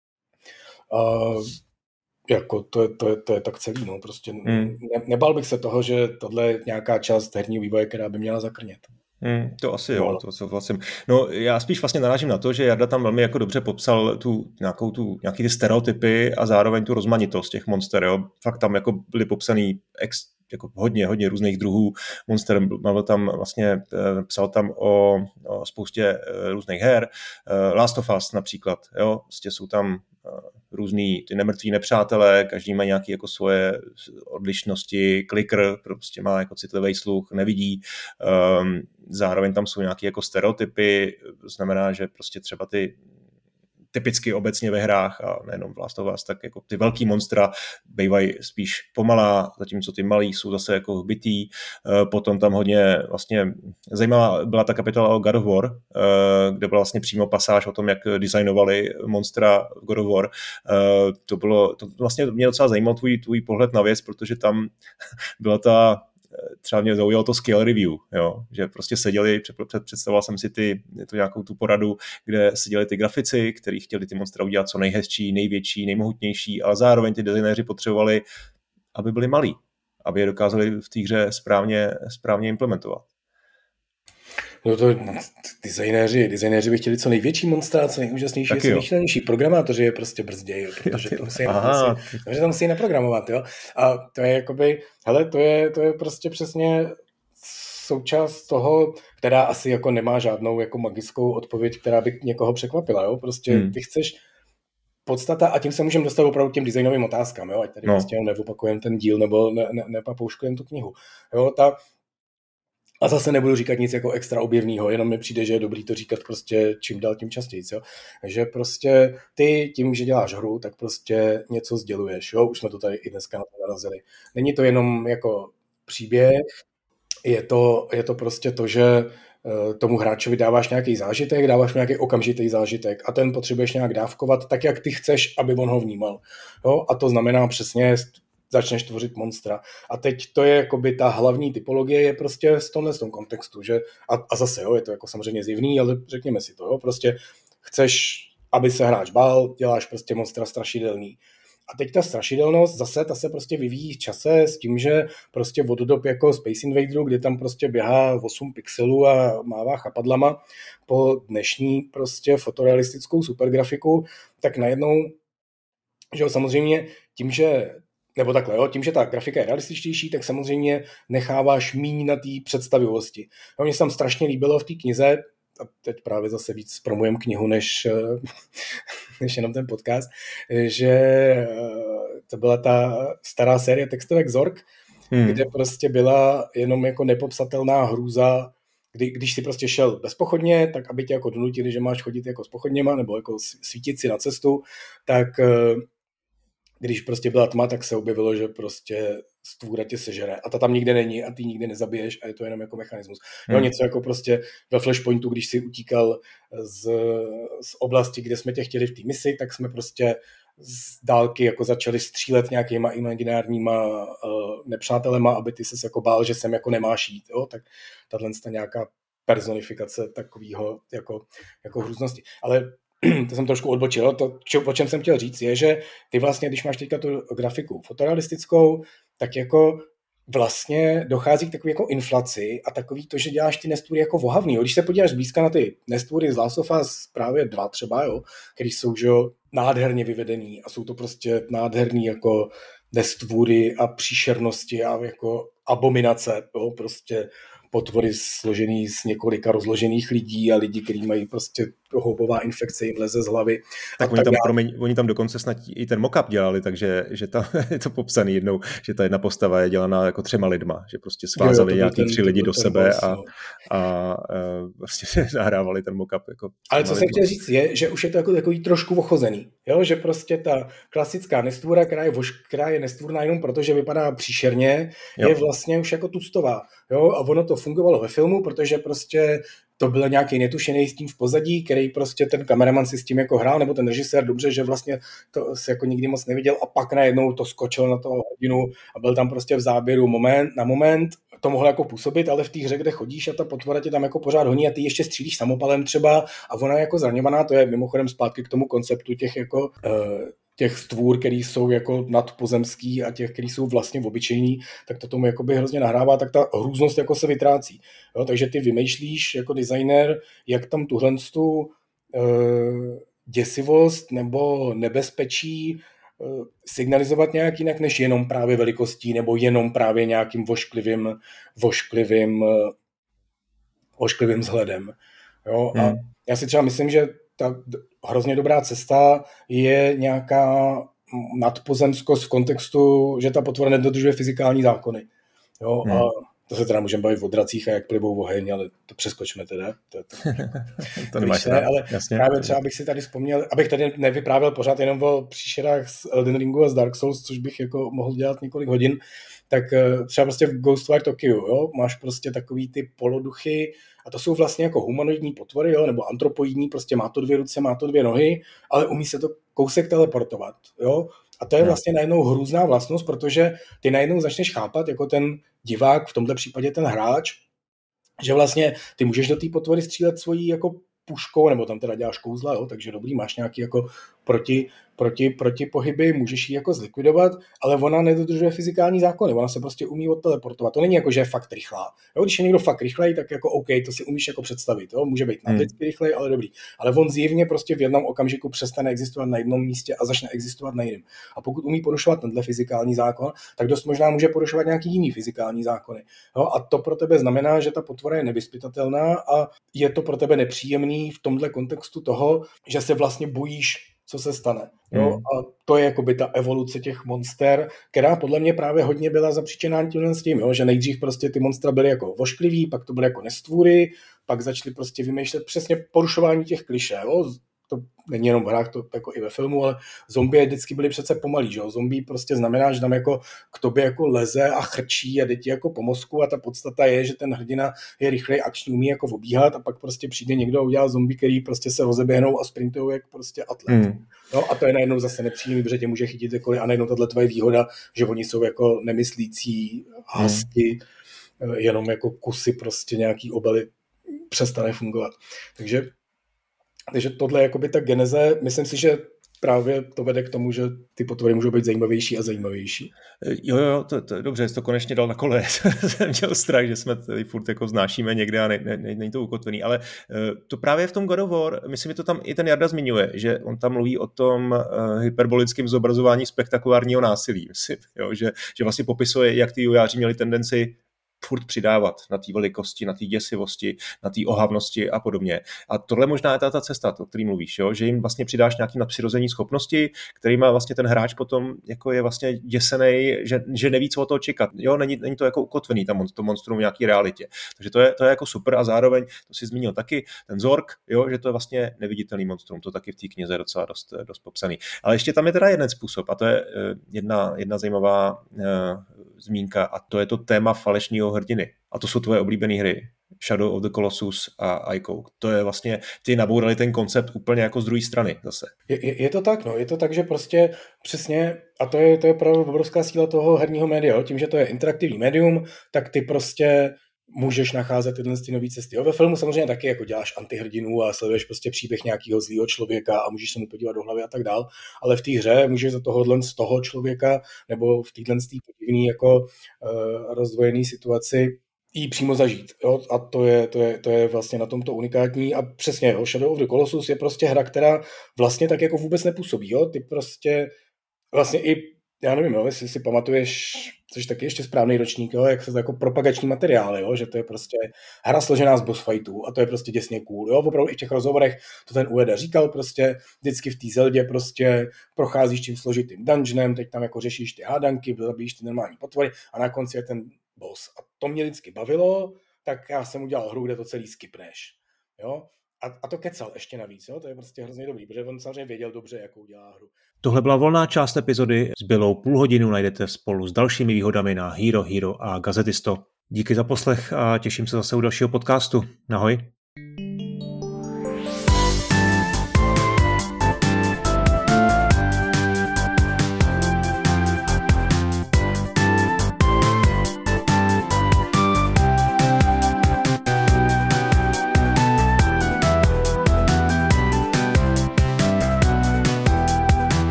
A jako to je tak celý, no, prostě nebál bych se toho, že tohle je nějaká část herního vývoje, která by měla zakrnět. To asi jo, to souhlasím. No já spíš vlastně narážím na to, že Jarda tam velmi jako dobře popsal nějaký ty stereotypy a zároveň tu rozmanitost těch monster, jo. Fakt tam jako byly popsaný jako hodně různých druhů monster, mluvil tam vlastně, psal tam o spoustě různých her, Last of Us například, jo, vlastně jsou tam různý ty nemrtví nepřátelé, každý má nějaké jako svoje odlišnosti, Clicker prostě má jako citlivý sluch, nevidí, zároveň tam jsou nějaké jako stereotypy, to znamená, že prostě třeba ty typicky obecně ve hrách a nejenom v Last of Us, tak jako ty velký monstra bývají spíš pomalá, zatímco ty malí jsou zase jako hbitý. Potom tam hodně vlastně zajímavá byla ta kapitola o God of War, kde byla vlastně přímo pasáž o tom, jak designovali monstra v God of War. To vlastně mě docela zajímal tvůj pohled na věc, protože tam byla třeba mě zaujalo to skill review, jo? Že prostě seděli, představoval jsem si tu nějakou tu poradu, kde seděli ty grafici, kteří chtěli ty monstra udělat co nejhezčí, největší, nejmohutnější, ale zároveň ty designéři potřebovali, aby byli malí, aby je dokázali v té hře správně implementovat. No to designéři by chtěli co největší monstra, co nejúžasnější, co nejšílenější. Programátoři je prostě brzdějí, protože to musí naprogramovat, jo. A to je jakoby, hele, to je prostě přesně součást toho, která asi jako nemá žádnou jako magickou odpověď, která by někoho překvapila, jo. Prostě ty chceš podstata, a tím se můžeme dostat opravdu k těm designovým otázkám, jo, ať tady prostě neopakujeme ten díl nebo nepapouškujeme tu knihu. Jo, a zase nebudu říkat nic jako extra objevného, jenom mi přijde, že je dobrý to říkat prostě čím dál tím častěji, jo. Takže prostě ty tím, že děláš hru, tak prostě něco sděluješ, jo. Už jsme to tady i dneska na to narazili. Není to jenom jako příběh, je to prostě to, že tomu hráčovi dáváš nějaký zážitek, dáváš mu nějaký okamžitý zážitek a ten potřebuješ nějak dávkovat tak, jak ty chceš, aby on ho vnímal. Jo? A to znamená přesně, začneš tvořit monstra. A teď to je jakoby ta hlavní typologie je prostě v tomhle kontextu, že a zase, jo, je to jako samozřejmě zjevný, ale řekněme si to, jo, prostě chceš, aby se hráč bál, děláš prostě monstra strašidelný. A teď ta strašidelnost zase, ta se prostě vyvíjí v čase s tím, že prostě od dob jako Space Invaderu, kdy tam prostě běhá 8 pixelů a mává chapadlama po dnešní prostě fotorealistickou supergrafiku, tak najednou, že jo, samozřejmě tím, že nebo takhle, jo, tím, že ta grafika je realističtější, tak samozřejmě necháváš míň na té představivosti. No, mně se tam strašně líbilo v té knize, a teď právě zase víc promujem knihu, než jenom ten podcast, že to byla ta stará série textovek Zork, kde prostě byla jenom jako nepopsatelná hrůza, když si prostě šel bezpochodně, tak aby tě jako donutili, že máš chodit jako s pochodněma, nebo jako svítit si na cestu, tak když prostě byla tma, tak se objevilo, že prostě stvůra tě sežere a ta tam nikde není a ty nikdy nezabiješ a je to jenom jako mechanismus. No něco jako prostě ve Flashpointu, když si utíkal z oblasti, kde jsme tě chtěli v té misi, tak jsme prostě z dálky jako začali střílet nějakýma imaginárníma nepřátelema, aby ty ses jako bál, že sem jako nemáš jít. Jo? Tak tahle nějaká personifikace takového jako hrůznosti. Ale to jsem trošku odbočil. To, o čem jsem chtěl říct, je, že ty vlastně, když máš teďka tu grafiku fotorealistickou, tak jako vlastně dochází k takové jako inflaci a takový to, že děláš ty nestvůry jako vohavný. Když se podíváš zblízka na ty nestvůry z Last of Us právě 2 třeba, jo, který jsou že, nádherně vyvedený a jsou to prostě nádherný jako nestvůry a příšernosti a jako abominace, jo, prostě potvory složený z několika rozložených lidí a lidi, kteří mají prostě houbová infekce, jim leze z hlavy. Tak oni tam dokonce snad i ten mock-up dělali, takže že tam je to popsaný jednou, že ta jedna postava je dělaná jako 3 lidma, že prostě svázali nějaký 3 lidi do sebe a prostě nahrávali ten mock-up. Jako ale co jsem chtěl říct je, že už je to jako takový trošku ochozený, jo? Že prostě ta klasická nestvůra, která je nestvůrná jenom proto, že vypadá příšerně, je vlastně už jako tuctová. Jo? A ono to fungovalo ve filmu, protože prostě to byl nějaký netušený s tím v pozadí, který prostě ten kameraman si s tím jako hrál, nebo ten režisér dobře, že vlastně to se jako nikdy moc neviděl a pak najednou to skočil na toho hodinu a byl tam prostě v záběru na moment. To mohlo jako působit, ale v té hře, kde chodíš a ta potvora tě tam jako pořád honí a ty ještě střílíš samopalem třeba a ona je jako zraňovaná, to je mimochodem zpátky k tomu konceptu těch stvůr, který jsou jako nadpozemský a těch, který jsou vlastně obyčejní, tak to tomu jakoby hrozně nahrává, tak ta hrůznost jako se vytrácí. Jo, takže ty vymýšlíš jako designer, jak tam tuhlenstu děsivost nebo nebezpečí signalizovat nějak jinak, než jenom právě velikostí nebo jenom právě nějakým vošklivým vzhledem. Jo, a já si třeba myslím, že ta hrozně dobrá cesta je nějaká nadpozemskost v kontextu, že ta potvora nedodržuje fyzikální zákony. Jo? A to se teda můžeme bavit o dracích a jak plivou oheň, ale to přeskočme teda. To nemáš rád, ale jasně. Právě třeba bych si tady vzpomněl, abych tady nevyprávěl pořád jenom o příšerách z Elden Ringu a z Dark Souls, což bych jako mohl dělat několik hodin, tak třeba prostě v Ghostwire Tokyo, jo? Máš prostě takový ty poloduchy a to jsou vlastně jako humanoidní potvory, jo? Nebo antropoidní, prostě má to 2 ruce, má to 2 nohy, ale umí se to kousek teleportovat, jo? A to je vlastně najednou hrůzná vlastnost, protože ty najednou začneš chápat, jako ten divák, v tomto případě ten hráč, že vlastně ty můžeš do té potvory střílet svojí jako puškou, nebo tam teda děláš kouzla, jo? Takže dobrý, máš nějaký jako proti pohyby, můžeš ji jako zlikvidovat, ale ona nedodržuje fyzikální zákony, ona se prostě umí odteleportovat. To není jako, že je fakt rychlá. Jo? Když je někdo fakt rychlej, tak jako OK, to si umíš jako představit. Jo? Může být nadlidsky rychlej, ale dobrý. Ale on zjevně prostě v jednom okamžiku přestane existovat na jednom místě a začne existovat na jiném. A pokud umí porušovat tenhle fyzikální zákon, tak dost možná může porušovat nějaký jiný fyzikální zákony. Jo? A to pro tebe znamená, že ta potvora je nevyzpytatelná a je to pro tebe nepříjemný v tomhle kontextu toho, že se vlastně bojíš, co se stane. Jo? A to je jakoby ta evoluce těch monster, která podle mě právě hodně byla zapříčená tímhle s tím, jo? Že nejdřív prostě ty monstra byly jako vošklivý, pak to byly jako nestvůry, pak začaly prostě vymýšlet přesně porušování těch klišé. Jo? to není jenom v hrách, to jako i ve filmu, ale zombie vždycky byly přece pomalý, že jo? Zombie prostě znamená, že tam jako k tobě jako leze a chrčí a jde ti jako po mozku a ta podstata je, že ten hrdina je rychlej, akční, umí jako obíhat a pak prostě přijde někdo a udělá zombie, který prostě se rozeběhnou a sprintujou jak prostě atlet. No a to je najednou zase nepříjemný, protože tě může chytit jakkoliv a najednou tato tvoje výhoda, že oni jsou jako nemyslící hasky, jenom jako kusy prostě nějaký obaly přestane fungovat. Takže tohle je jakoby ta geneze, myslím si, že právě to vede k tomu, že ty potvory můžou být zajímavější a zajímavější. Jo, to je dobře, jsi to konečně dal na kole. Jsem měl strach, že jsme tady furt jako vznášíme někde a není to ukotvený, ale to právě v tom God of War, myslím, že to tam i ten Jarda zmiňuje, že on tam mluví o tom hyperbolickém zobrazování spektakulárního násilí, myslím, jo, že vlastně popisuje, jak ty vývojáři měli tendenci furt přidávat na té velikosti, na té děsivosti, na té ohavnosti a podobně. A tohle možná je ta cesta, o který mluvíš, jo? Že jim vlastně přidáš nějaký nadpřirozený schopnosti, kterýma vlastně ten hráč potom jako je vlastně děsený, že neví, co od toho čekat. Jo, není to jako ukotvený to monstrum v nějaký realitě. Takže to je jako super a zároveň, to si zmínil taky, ten Zork, jo, že to je vlastně neviditelný monstrum, to taky v té knize docela dost popsaný. Ale ještě tam je teda jeden způsob a to je jedna zajímavá zmínka a to je to téma falešného hrdiny. A to jsou tvoje oblíbené hry. Shadow of the Colossus a Ico. To je vlastně, ty nabourali ten koncept úplně jako z druhé strany zase. Je to tak, no. Je to tak, že prostě přesně, a to je právě obrovská síla toho herního média. Tím, že to je interaktivní médium, tak ty prostě můžeš nacházet tyhle nové cesty. Jo, ve filmu samozřejmě taky jako děláš antihrdinu a sleduješ prostě příběh nějakého zlého člověka a můžeš se mu podívat do hlavy a tak dál, ale v té hře můžeš za z toho člověka nebo v téhle podivné jako rozdvojené situaci jí přímo zažít. Jo? A to je vlastně na tomto unikátní a přesně, jo, Shadow of the Colossus je prostě hra, která vlastně tak jako vůbec nepůsobí. Jo? Ty prostě vlastně i já nevím, jo, jestli si pamatuješ, což taky ještě správný ročník, jo, jak se to jako propagační materiály, jo, že to je prostě hra složená z boss fightů a to je prostě děsně cool, jo, opravdu i v těch rozhovorech to ten Ueda říkal prostě, vždycky v té Zeldě prostě procházíš tím složitým dungeonem, teď tam jako řešíš ty hádanky, zabíjíš ty normální potvory a na konci je ten boss. A to mě vždycky bavilo, tak já jsem udělal hru, kde to celý skipneš, jo. A to kecal ještě navíc, jo? To je prostě hrozně dobrý, protože on samozřejmě věděl dobře, jakou dělá hru. Tohle byla volná část epizody, zbylou půl hodinu najdete spolu s dalšími výhodami na Hero Hero a Gazetisto. Díky za poslech a těším se zase u dalšího podcastu. Ahoj.